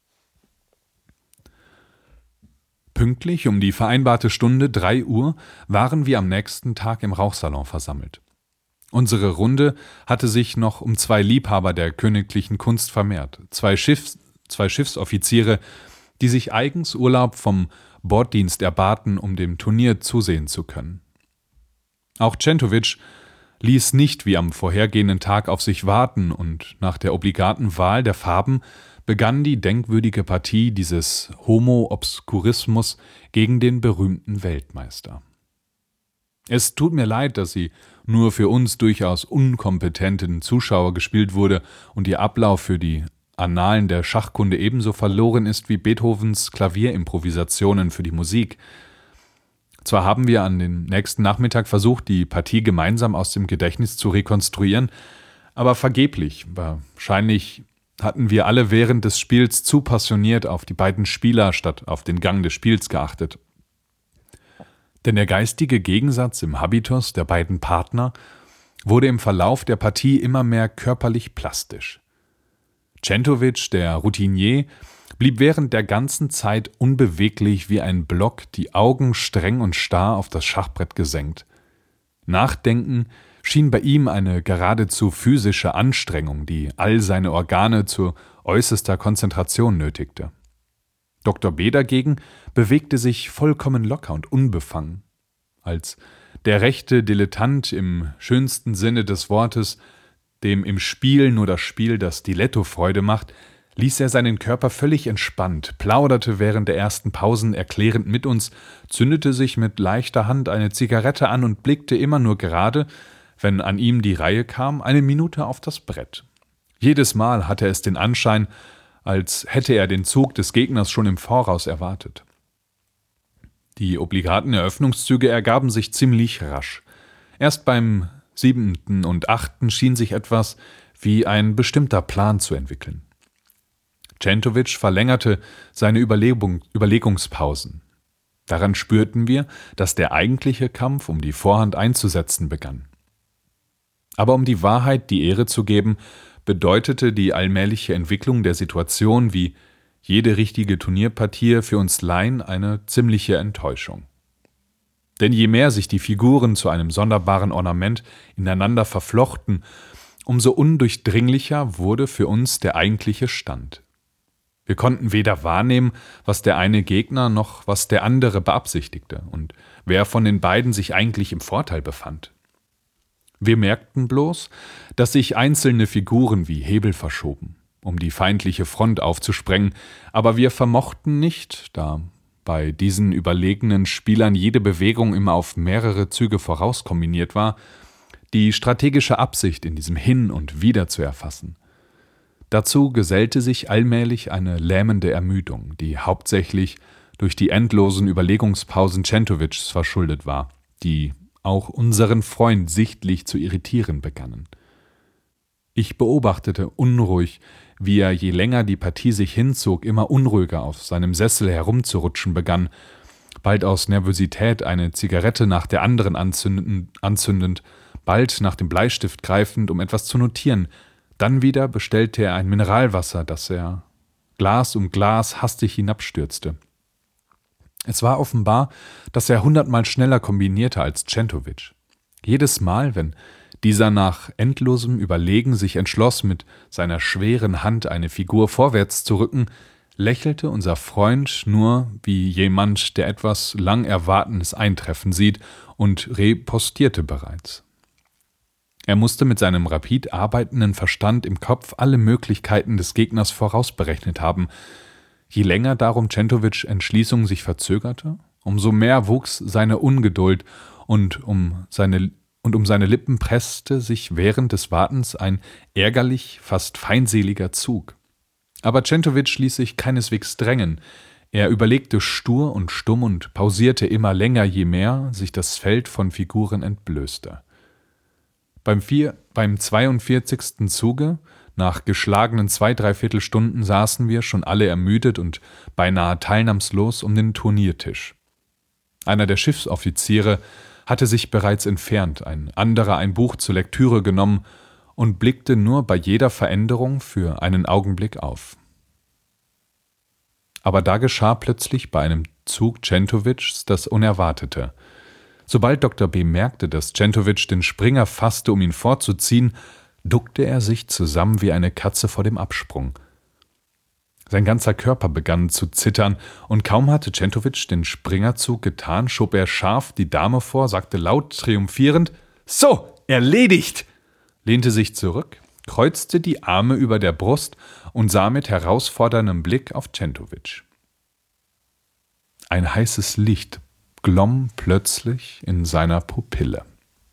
Pünktlich um die vereinbarte Stunde, drei Uhr, waren wir am nächsten Tag im Rauchsalon versammelt. Unsere Runde hatte sich noch um zwei Liebhaber der königlichen Kunst vermehrt, zwei, Schiffs, zwei Schiffsoffiziere, die sich eigens Urlaub vom Borddienst erbaten, um dem Turnier zusehen zu können. Auch Centovic ließ nicht wie am vorhergehenden Tag auf sich warten und nach der obligaten Wahl der Farben begann die denkwürdige Partie dieses Homo Obscurismus gegen den berühmten Weltmeister. Es tut mir leid, dass sie nur für uns durchaus unkompetenten Zuschauer gespielt wurde und ihr Ablauf für die Annalen der Schachkunde ebenso verloren ist wie Beethovens Klavierimprovisationen für die Musik. Zwar haben wir an dem nächsten Nachmittag versucht, die Partie gemeinsam aus dem Gedächtnis zu rekonstruieren, aber vergeblich. Wahrscheinlich hatten wir alle während des Spiels zu passioniert auf die beiden Spieler statt auf den Gang des Spiels geachtet. Denn der geistige Gegensatz im Habitus der beiden Partner wurde im Verlauf der Partie immer mehr körperlich plastisch. Centovic, der Routinier, blieb während der ganzen Zeit unbeweglich wie ein Block, die Augen streng und starr auf das Schachbrett gesenkt. Nachdenken schien bei ihm eine geradezu physische Anstrengung, die all seine Organe zu äußerster Konzentration nötigte. Doktor B. dagegen bewegte sich vollkommen locker und unbefangen. Als der rechte Dilettant im schönsten Sinne des Wortes, dem im Spiel nur das Spiel das Stiletto Freude macht, ließ er seinen Körper völlig entspannt, plauderte während der ersten Pausen erklärend mit uns, zündete sich mit leichter Hand eine Zigarette an und blickte immer nur gerade, wenn an ihm die Reihe kam, eine Minute auf das Brett. Jedes Mal hatte es den Anschein, als hätte er den Zug des Gegners schon im Voraus erwartet. Die obligaten Eröffnungszüge ergaben sich ziemlich rasch. Erst beim siebenten und achten schien sich etwas wie ein bestimmter Plan zu entwickeln. Centovic verlängerte seine Überlegung, Überlegungspausen. Daran spürten wir, dass der eigentliche Kampf um die Vorhand einzusetzen begann. Aber um die Wahrheit die Ehre zu geben, bedeutete die allmähliche Entwicklung der Situation wie jede richtige Turnierpartie für uns Laien eine ziemliche Enttäuschung. Denn je mehr sich die Figuren zu einem sonderbaren Ornament ineinander verflochten, umso undurchdringlicher wurde für uns der eigentliche Stand. Wir konnten weder wahrnehmen, was der eine Gegner noch was der andere beabsichtigte und wer von den beiden sich eigentlich im Vorteil befand. Wir merkten bloß, dass sich einzelne Figuren wie Hebel verschoben, um die feindliche Front aufzusprengen, aber wir vermochten nicht, da bei diesen überlegenen Spielern jede Bewegung immer auf mehrere Züge voraus kombiniert war, die strategische Absicht in diesem Hin und Wider zu erfassen. Dazu gesellte sich allmählich eine lähmende Ermüdung, die hauptsächlich durch die endlosen Überlegungspausen Centovics verschuldet war, die auch unseren Freund sichtlich zu irritieren begannen. Ich beobachtete unruhig, wie er, je länger die Partie sich hinzog, immer unruhiger auf seinem Sessel herumzurutschen begann, bald aus Nervosität eine Zigarette nach der anderen anzündend, bald nach dem Bleistift greifend, um etwas zu notieren. Dann wieder bestellte er ein Mineralwasser, das er Glas um Glas hastig hinabstürzte. Es war offenbar, dass er hundertmal schneller kombinierte als Centovic. Jedes Mal, wenn dieser nach endlosem Überlegen sich entschloss, mit seiner schweren Hand eine Figur vorwärts zu rücken, lächelte unser Freund nur wie jemand, der etwas lang Erwartendes eintreffen sieht, und repostierte bereits. Er musste mit seinem rapid arbeitenden Verstand im Kopf alle Möglichkeiten des Gegners vorausberechnet haben. Je länger darum Centovics Entschließung sich verzögerte, umso mehr wuchs seine Ungeduld und um seine, und um seine Lippen presste sich während des Wartens ein ärgerlich, fast feindseliger Zug. Aber Centovic ließ sich keineswegs drängen. Er überlegte stur und stumm und pausierte immer länger, je mehr sich das Feld von Figuren entblößte. Beim, vier, beim zweiundvierzigsten Zuge, nach geschlagenen zwei, dreiviertel Stunden, saßen wir schon alle ermüdet und beinahe teilnahmslos um den Turniertisch. Einer der Schiffsoffiziere hatte sich bereits entfernt, ein anderer ein Buch zur Lektüre genommen und blickte nur bei jeder Veränderung für einen Augenblick auf. Aber da geschah plötzlich bei einem Zug Centovics das Unerwartete. Sobald Doktor B. merkte, dass Centovic den Springer fasste, um ihn fortzuziehen, duckte er sich zusammen wie eine Katze vor dem Absprung. Sein ganzer Körper begann zu zittern, und kaum hatte Centovic den Springerzug getan, schob er scharf die Dame vor, sagte laut triumphierend: »So, erledigt!«, lehnte sich zurück, kreuzte die Arme über der Brust und sah mit herausforderndem Blick auf Centovic. Ein heißes Licht glomm plötzlich in seiner Pupille.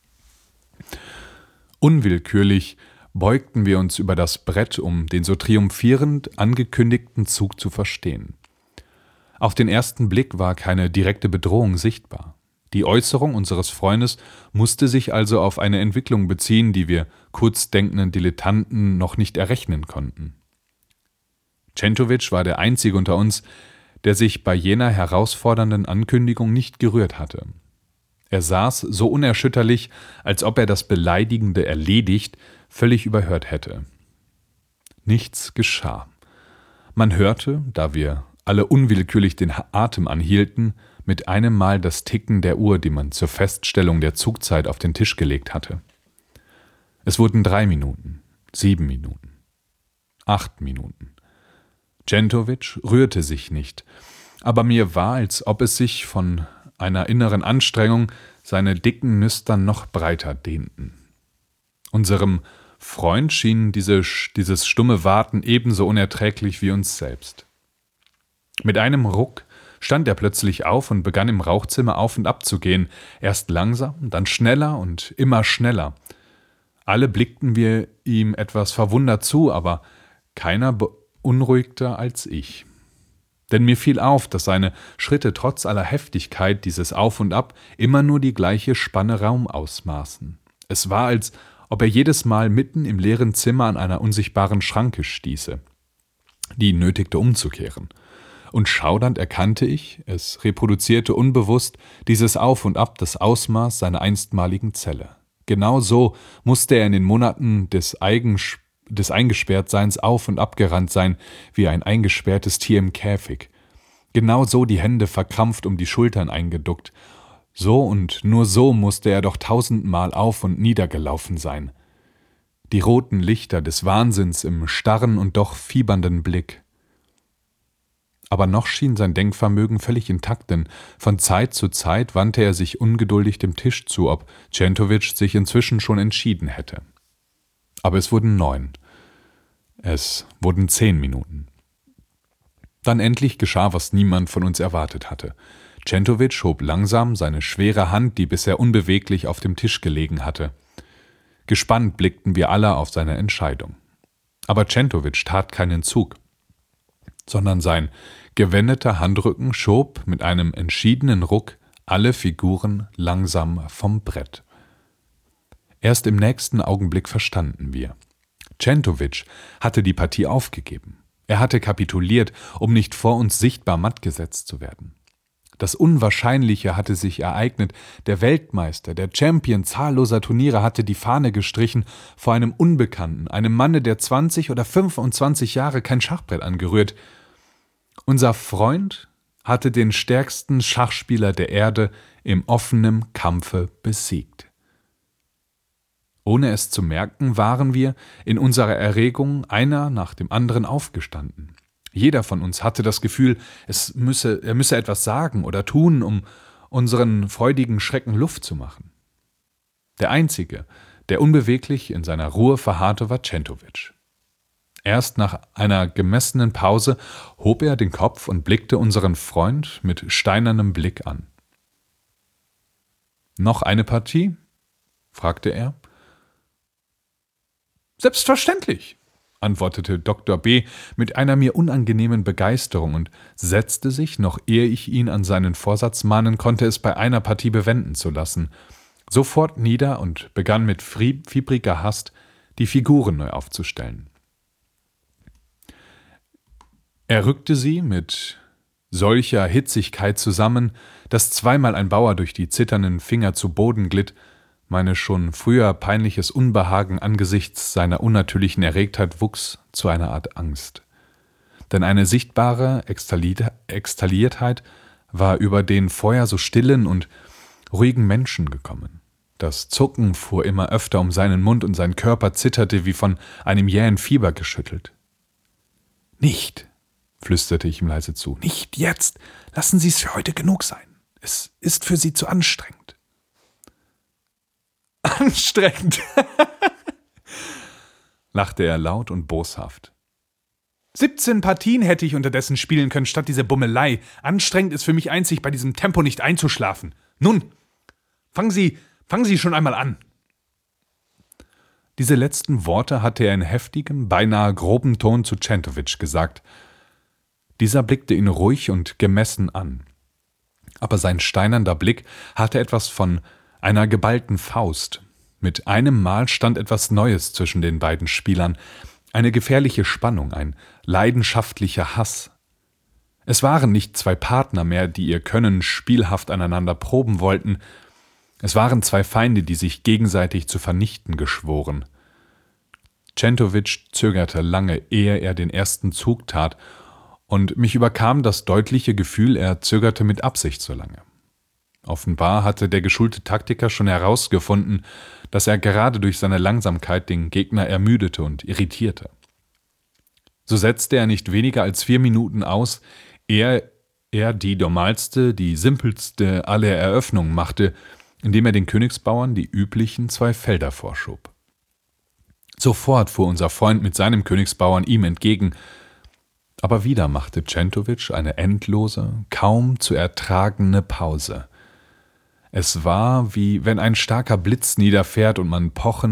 Unwillkürlich beugten wir uns über das Brett, um den so triumphierend angekündigten Zug zu verstehen. Auf den ersten Blick war keine direkte Bedrohung sichtbar. Die Äußerung unseres Freundes musste sich also auf eine Entwicklung beziehen, die wir kurzdenkenden Dilettanten noch nicht errechnen konnten. Centovic war der Einzige unter uns, der sich bei jener herausfordernden Ankündigung nicht gerührt hatte. Er saß so unerschütterlich, als ob er das Beleidigende erledigt, völlig überhört hätte. Nichts geschah. Man hörte, da wir alle unwillkürlich den Atem anhielten, mit einem Mal das Ticken der Uhr, die man zur Feststellung der Zugzeit auf den Tisch gelegt hatte. Es wurden drei Minuten, sieben Minuten, acht Minuten. Centovic rührte sich nicht, aber mir war, als ob es sich von einer inneren Anstrengung seine dicken Nüstern noch breiter dehnten. Unserem Freund schien diese, dieses stumme Warten ebenso unerträglich wie uns selbst. Mit einem Ruck stand er plötzlich auf und begann im Rauchzimmer auf und ab zu gehen, erst langsam, dann schneller und immer schneller. Alle blickten wir ihm etwas verwundert zu, aber keiner beunruhigter als ich. Denn mir fiel auf, dass seine Schritte trotz aller Heftigkeit dieses Auf und Ab immer nur die gleiche Spanne Raum ausmaßen. Es war, als ob er jedes Mal mitten im leeren Zimmer an einer unsichtbaren Schranke stieße, die ihn nötigte umzukehren. Und schaudernd erkannte ich, es reproduzierte unbewusst dieses Auf und Ab das Ausmaß seiner einstmaligen Zelle. Genau so musste er in den Monaten des, Eigens- des Eingesperrtseins auf und abgerannt sein, wie ein eingesperrtes Tier im Käfig. Genau so die Hände verkrampft um die Schultern eingeduckt. So und nur so musste er doch tausendmal auf und niedergelaufen sein. Die roten Lichter des Wahnsinns im starren und doch fiebernden Blick. Aber noch schien sein Denkvermögen völlig intakt, denn von Zeit zu Zeit wandte er sich ungeduldig dem Tisch zu, ob Centovic sich inzwischen schon entschieden hätte. Aber es wurden neun. Es wurden zehn Minuten. Dann endlich geschah, was niemand von uns erwartet hatte. Centovic hob langsam seine schwere Hand, die bisher unbeweglich auf dem Tisch gelegen hatte. Gespannt blickten wir alle auf seine Entscheidung. Aber Centovic tat keinen Zug, sondern sein gewendeter Handrücken schob mit einem entschiedenen Ruck alle Figuren langsam vom Brett. Erst im nächsten Augenblick verstanden wir. Centovic hatte die Partie aufgegeben. Er hatte kapituliert, um nicht vor uns sichtbar matt gesetzt zu werden. Das Unwahrscheinliche hatte sich ereignet. Der Weltmeister, der Champion zahlloser Turniere hatte die Fahne gestrichen vor einem Unbekannten, einem Manne, der zwanzig oder fünfundzwanzig Jahre kein Schachbrett angerührt. Unser Freund hatte den stärksten Schachspieler der Erde im offenen Kampfe besiegt. Ohne es zu merken, waren wir in unserer Erregung einer nach dem anderen aufgestanden. Jeder von uns hatte das Gefühl, es müsse, er müsse etwas sagen oder tun, um unseren freudigen Schrecken Luft zu machen. Der Einzige, der unbeweglich in seiner Ruhe verharrte, war Centovic. Erst nach einer gemessenen Pause hob er den Kopf und blickte unseren Freund mit steinernem Blick an. »Noch eine Partie?« fragte er. »Selbstverständlich«, antwortete Doktor B. mit einer mir unangenehmen Begeisterung und setzte sich, noch ehe ich ihn an seinen Vorsatz mahnen konnte, es bei einer Partie bewenden zu lassen, sofort nieder und begann mit fiebriger Hast, die Figuren neu aufzustellen. Er rückte sie mit solcher Hitzigkeit zusammen, dass zweimal ein Bauer durch die zitternden Finger zu Boden glitt. Meine schon früher peinliches Unbehagen angesichts seiner unnatürlichen Erregtheit wuchs zu einer Art Angst. Denn eine sichtbare Extaliertheit war über den vorher so stillen und ruhigen Menschen gekommen. Das Zucken fuhr immer öfter um seinen Mund und sein Körper zitterte wie von einem jähen Fieber geschüttelt. »Nicht«, flüsterte ich ihm leise zu, »nicht jetzt! Lassen Sie es für heute genug sein. Es ist für Sie zu anstrengend.« »Anstrengend«, lachte er laut und boshaft. »siebzehn Partien hätte ich unterdessen spielen können, statt diese Bummelei. Anstrengend ist für mich einzig, bei diesem Tempo nicht einzuschlafen. Nun, fangen Sie, fangen Sie schon einmal an.« Diese letzten Worte hatte er in heftigem, beinahe grobem Ton zu Centovic gesagt. Dieser blickte ihn ruhig und gemessen an. Aber sein steinernder Blick hatte etwas von einer geballten Faust. Mit einem Mal stand etwas Neues zwischen den beiden Spielern, eine gefährliche Spannung, ein leidenschaftlicher Hass. Es waren nicht zwei Partner mehr, die ihr Können spielhaft aneinander proben wollten. Es waren zwei Feinde, die sich gegenseitig zu vernichten geschworen. Centovic zögerte lange, ehe er den ersten Zug tat, und mich überkam das deutliche Gefühl, er zögerte mit Absicht so lange. Offenbar hatte der geschulte Taktiker schon herausgefunden, dass er gerade durch seine Langsamkeit den Gegner ermüdete und irritierte. So setzte er nicht weniger als vier Minuten aus, ehe er die normalste, die simpelste aller Eröffnungen machte, indem er den Königsbauern die üblichen zwei Felder vorschob. Sofort fuhr unser Freund mit seinem Königsbauern ihm entgegen, aber wieder machte Centovic eine endlose, kaum zu ertragende Pause. Es war, wie wenn ein starker Blitz niederfährt und man pochen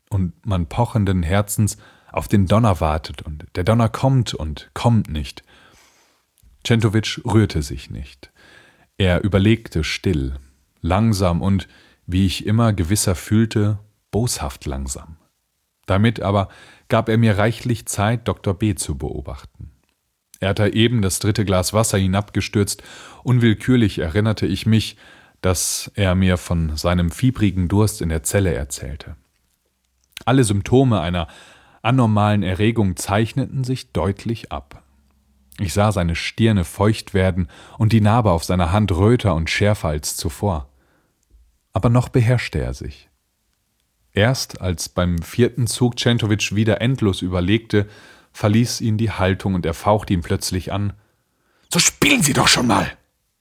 und man pochenden Herzens auf den Donner wartet und der Donner kommt und kommt nicht. Centovic rührte sich nicht. Er überlegte still, langsam und, wie ich immer gewisser fühlte, boshaft langsam. Damit aber gab er mir reichlich Zeit, Doktor B. zu beobachten. Er hatte eben das dritte Glas Wasser hinabgestürzt. Unwillkürlich erinnerte ich mich, dass er mir von seinem fiebrigen Durst in der Zelle erzählte. Alle Symptome einer anormalen Erregung zeichneten sich deutlich ab. Ich sah seine Stirne feucht werden und die Narbe auf seiner Hand röter und schärfer als zuvor. Aber noch beherrschte er sich. Erst als beim vierten Zug Centovic wieder endlos überlegte, verließ ihn die Haltung und er fauchte ihn plötzlich an. »So spielen Sie doch schon mal!«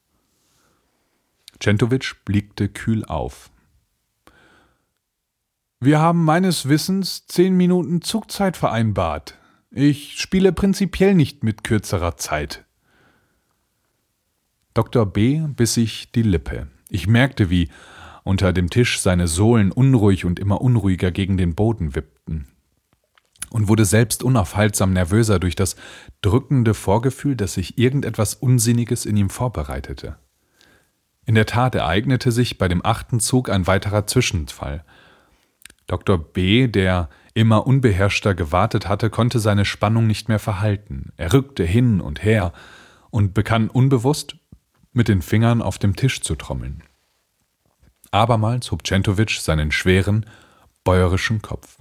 Centovic blickte kühl auf. »Wir haben meines Wissens zehn Minuten Zugzeit vereinbart. Ich spiele prinzipiell nicht mit kürzerer Zeit.« Doktor B. biss sich die Lippe. Ich merkte, wie unter dem Tisch seine Sohlen unruhig und immer unruhiger gegen den Boden wippten. Und wurde selbst unaufhaltsam nervöser durch das drückende Vorgefühl, dass sich irgendetwas Unsinniges in ihm vorbereitete. In der Tat ereignete sich bei dem achten Zug ein weiterer Zwischenfall. Doktor B., der immer unbeherrschter gewartet hatte, konnte seine Spannung nicht mehr verhalten. Er rückte hin und her und begann unbewusst mit den Fingern auf dem Tisch zu trommeln. Abermals hob Centovic seinen schweren, bäuerischen Kopf.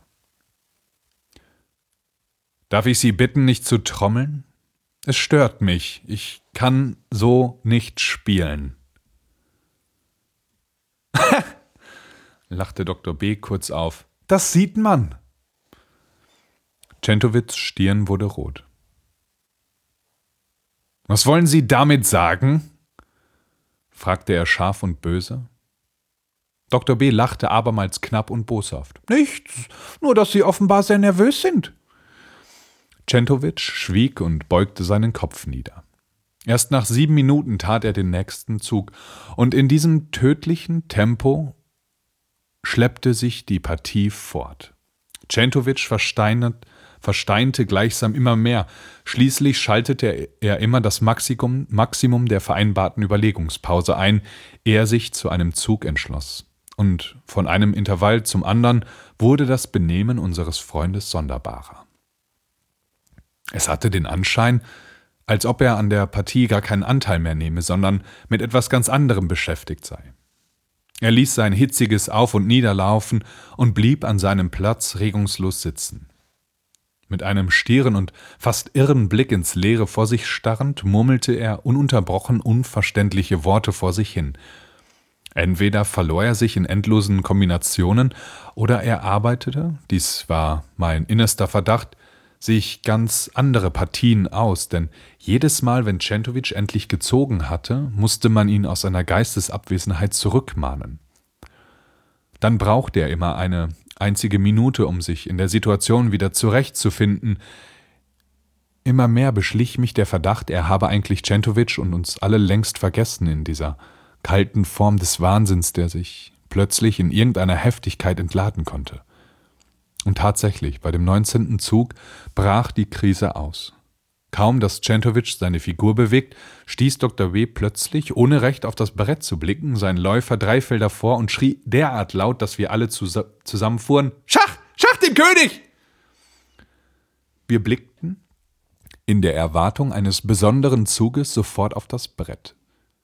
»Darf ich Sie bitten, nicht zu trommeln? Es stört mich. Ich kann so nicht spielen.« lachte Doktor B. kurz auf. »Das sieht man!« Centovics Stirn wurde rot. »Was wollen Sie damit sagen?« fragte er scharf und böse. Doktor B. lachte abermals knapp und boshaft. »Nichts, nur dass Sie offenbar sehr nervös sind.« Centovic schwieg und beugte seinen Kopf nieder. Erst nach sieben Minuten tat er den nächsten Zug, und in diesem tödlichen Tempo schleppte sich die Partie fort. Centovic versteinert, versteinte gleichsam immer mehr. Schließlich schaltete er immer das Maximum, Maximum der vereinbarten Überlegungspause ein, ehe er sich zu einem Zug entschloss. Und von einem Intervall zum anderen wurde das Benehmen unseres Freundes sonderbarer. Es hatte den Anschein, als ob er an der Partie gar keinen Anteil mehr nehme, sondern mit etwas ganz anderem beschäftigt sei. Er ließ sein hitziges Auf- und Niederlaufen und blieb an seinem Platz regungslos sitzen. Mit einem stieren und fast irren Blick ins Leere vor sich starrend, murmelte er ununterbrochen unverständliche Worte vor sich hin. Entweder verlor er sich in endlosen Kombinationen, oder er arbeitete, dies war mein innerster Verdacht, sich ganz andere Partien aus, denn jedes Mal, wenn Centovic endlich gezogen hatte, musste man ihn aus seiner Geistesabwesenheit zurückmahnen. Dann brauchte er immer eine einzige Minute, um sich in der Situation wieder zurechtzufinden. Immer mehr beschlich mich der Verdacht, er habe eigentlich Centovic und uns alle längst vergessen in dieser kalten Form des Wahnsinns, der sich plötzlich in irgendeiner Heftigkeit entladen konnte. Und tatsächlich, bei dem neunzehnten Zug brach die Krise aus. Kaum, dass Centovic seine Figur bewegt, stieß Doktor W. plötzlich, ohne recht auf das Brett zu blicken, seinen Läufer drei Felder vor und schrie derart laut, dass wir alle zus- zusammenfuhren: »Schach! Schach den König!« Wir blickten, in der Erwartung eines besonderen Zuges, sofort auf das Brett.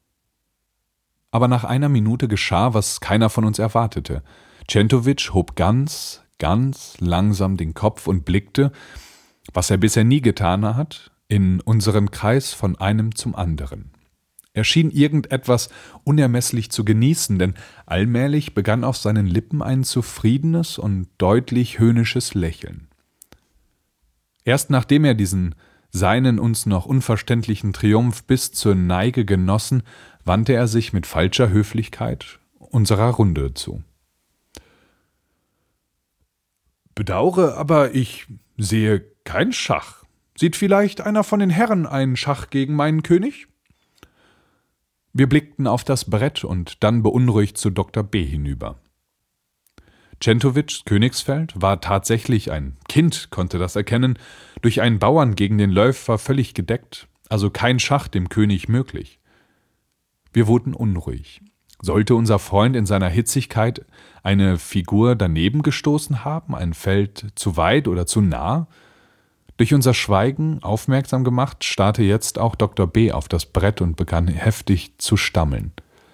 Aber nach einer Minute geschah, was keiner von uns erwartete. Centovic hob ganz, ganz langsam den Kopf und blickte, was er bisher nie getan hat, in unseren Kreis von einem zum anderen. Er schien irgendetwas unermesslich zu genießen, denn allmählich begann auf seinen Lippen ein zufriedenes und deutlich höhnisches Lächeln. Erst nachdem er diesen seinen uns noch unverständlichen Triumph bis zur Neige genossen, wandte er sich mit falscher Höflichkeit unserer Runde zu. »Bedaure, aber ich sehe kein Schach. Sieht vielleicht einer von den Herren einen Schach gegen meinen König?« Wir blickten auf das Brett und dann beunruhigt zu Doktor B. hinüber. Centovics Königsfeld war tatsächlich, ein Kind konnte das erkennen, durch einen Bauern gegen den Läufer völlig gedeckt, also kein Schach dem König möglich. Wir wurden unruhig. Sollte unser Freund in seiner Hitzigkeit eine Figur daneben gestoßen haben, ein Feld zu weit oder zu nah? Durch unser Schweigen aufmerksam gemacht, starrte jetzt auch Doktor B. auf das Brett und begann heftig zu stammeln.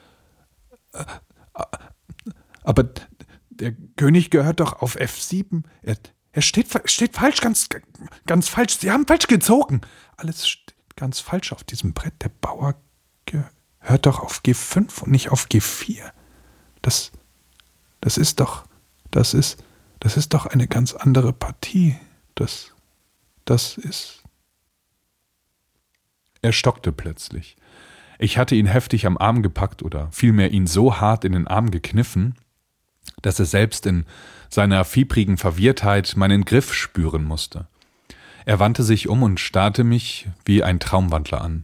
Aber der König gehört doch auf F sieben. Er, er steht, steht falsch, ganz, ganz falsch. Sie haben falsch gezogen. Alles steht ganz falsch auf diesem Brett. Der Bauer gehört doch auf G fünf und nicht auf G vier. Das, das ist doch, das ist, das ist doch eine ganz andere Partie. Das, das ist... Er stockte plötzlich. Ich hatte ihn heftig am Arm gepackt oder vielmehr ihn so hart in den Arm gekniffen, dass er selbst in seiner fiebrigen Verwirrtheit meinen Griff spüren musste. Er wandte sich um und starrte mich wie ein Traumwandler an.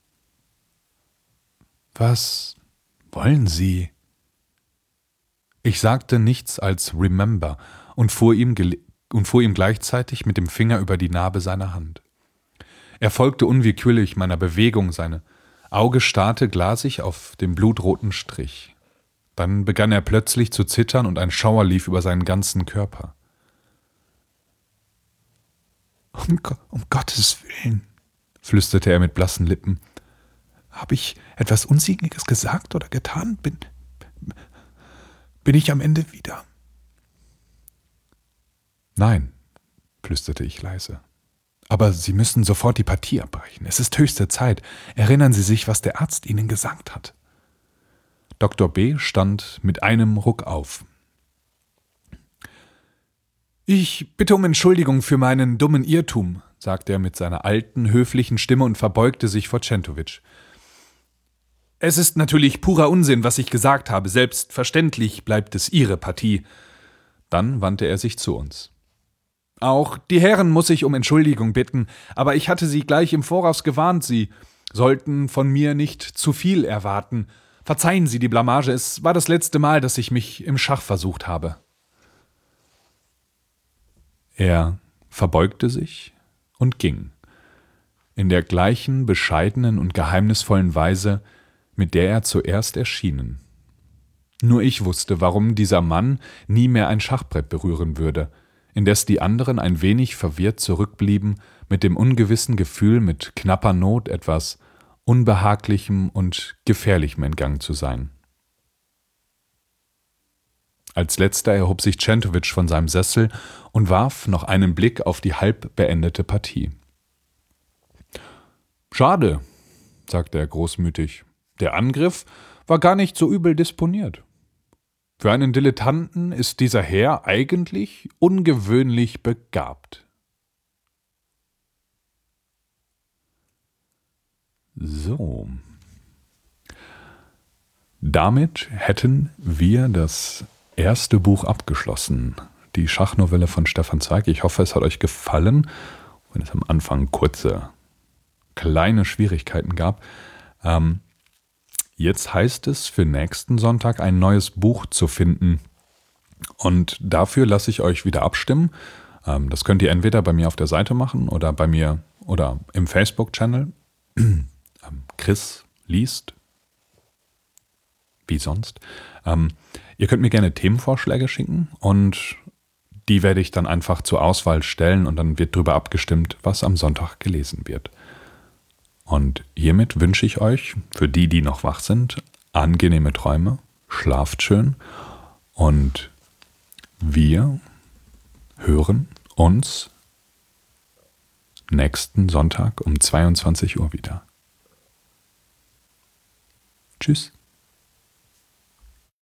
»Was wollen Sie?« Ich sagte nichts als »Remember« und fuhr ihm, und fuhr ihm gleichzeitig mit dem Finger über die Narbe seiner Hand. Er folgte unwillkürlich meiner Bewegung, seine Auge starrte glasig auf den blutroten Strich. Dann begann er plötzlich zu zittern und ein Schauer lief über seinen ganzen Körper. Um, um Gottes Willen«, flüsterte er mit blassen Lippen. »Habe ich etwas Unsinniges gesagt oder getan? Bin, bin ich am Ende wieder?« »Nein«, flüsterte ich leise. »Aber Sie müssen sofort die Partie abbrechen. Es ist höchste Zeit. Erinnern Sie sich, was der Arzt Ihnen gesagt hat.« Doktor B. stand mit einem Ruck auf. »Ich bitte um Entschuldigung für meinen dummen Irrtum«, sagte er mit seiner alten, höflichen Stimme und verbeugte sich vor Centovic. »Es ist natürlich purer Unsinn, was ich gesagt habe. Selbstverständlich bleibt es Ihre Partie.« Dann wandte er sich zu uns. »Auch die Herren muss ich um Entschuldigung bitten, aber ich hatte Sie gleich im Voraus gewarnt, Sie sollten von mir nicht zu viel erwarten. Verzeihen Sie die Blamage, es war das letzte Mal, dass ich mich im Schach versucht habe.« Er verbeugte sich und ging, in der gleichen bescheidenen und geheimnisvollen Weise, mit der er zuerst erschienen. Nur ich wusste, warum dieser Mann nie mehr ein Schachbrett berühren würde, indes die anderen ein wenig verwirrt zurückblieben, mit dem ungewissen Gefühl, mit knapper Not etwas Unbehaglichem und Gefährlichem entgangen zu sein. Als letzter erhob sich Centovic von seinem Sessel und warf noch einen Blick auf die halb beendete Partie. »Schade«, sagte er großmütig, »der Angriff war gar nicht so übel disponiert. Für einen Dilettanten ist dieser Herr eigentlich ungewöhnlich begabt.« So. Damit hätten wir das erste Buch abgeschlossen. Die Schachnovelle von Stefan Zweig. Ich hoffe, es hat euch gefallen, wenn es am Anfang kurze, kleine Schwierigkeiten gab. Ähm, jetzt heißt es für nächsten Sonntag ein neues Buch zu finden. Und dafür lasse ich euch wieder abstimmen. Ähm, das könnt ihr entweder bei mir auf der Seite machen oder bei mir oder im Facebook-Channel. Chris liest, wie sonst. Ähm, ihr könnt mir gerne Themenvorschläge schicken und die werde ich dann einfach zur Auswahl stellen und dann wird darüber abgestimmt, was am Sonntag gelesen wird. Und hiermit wünsche ich euch, für die, die noch wach sind, angenehme Träume, schlaft schön und wir hören uns nächsten Sonntag um zweiundzwanzig Uhr wieder. Tschüss.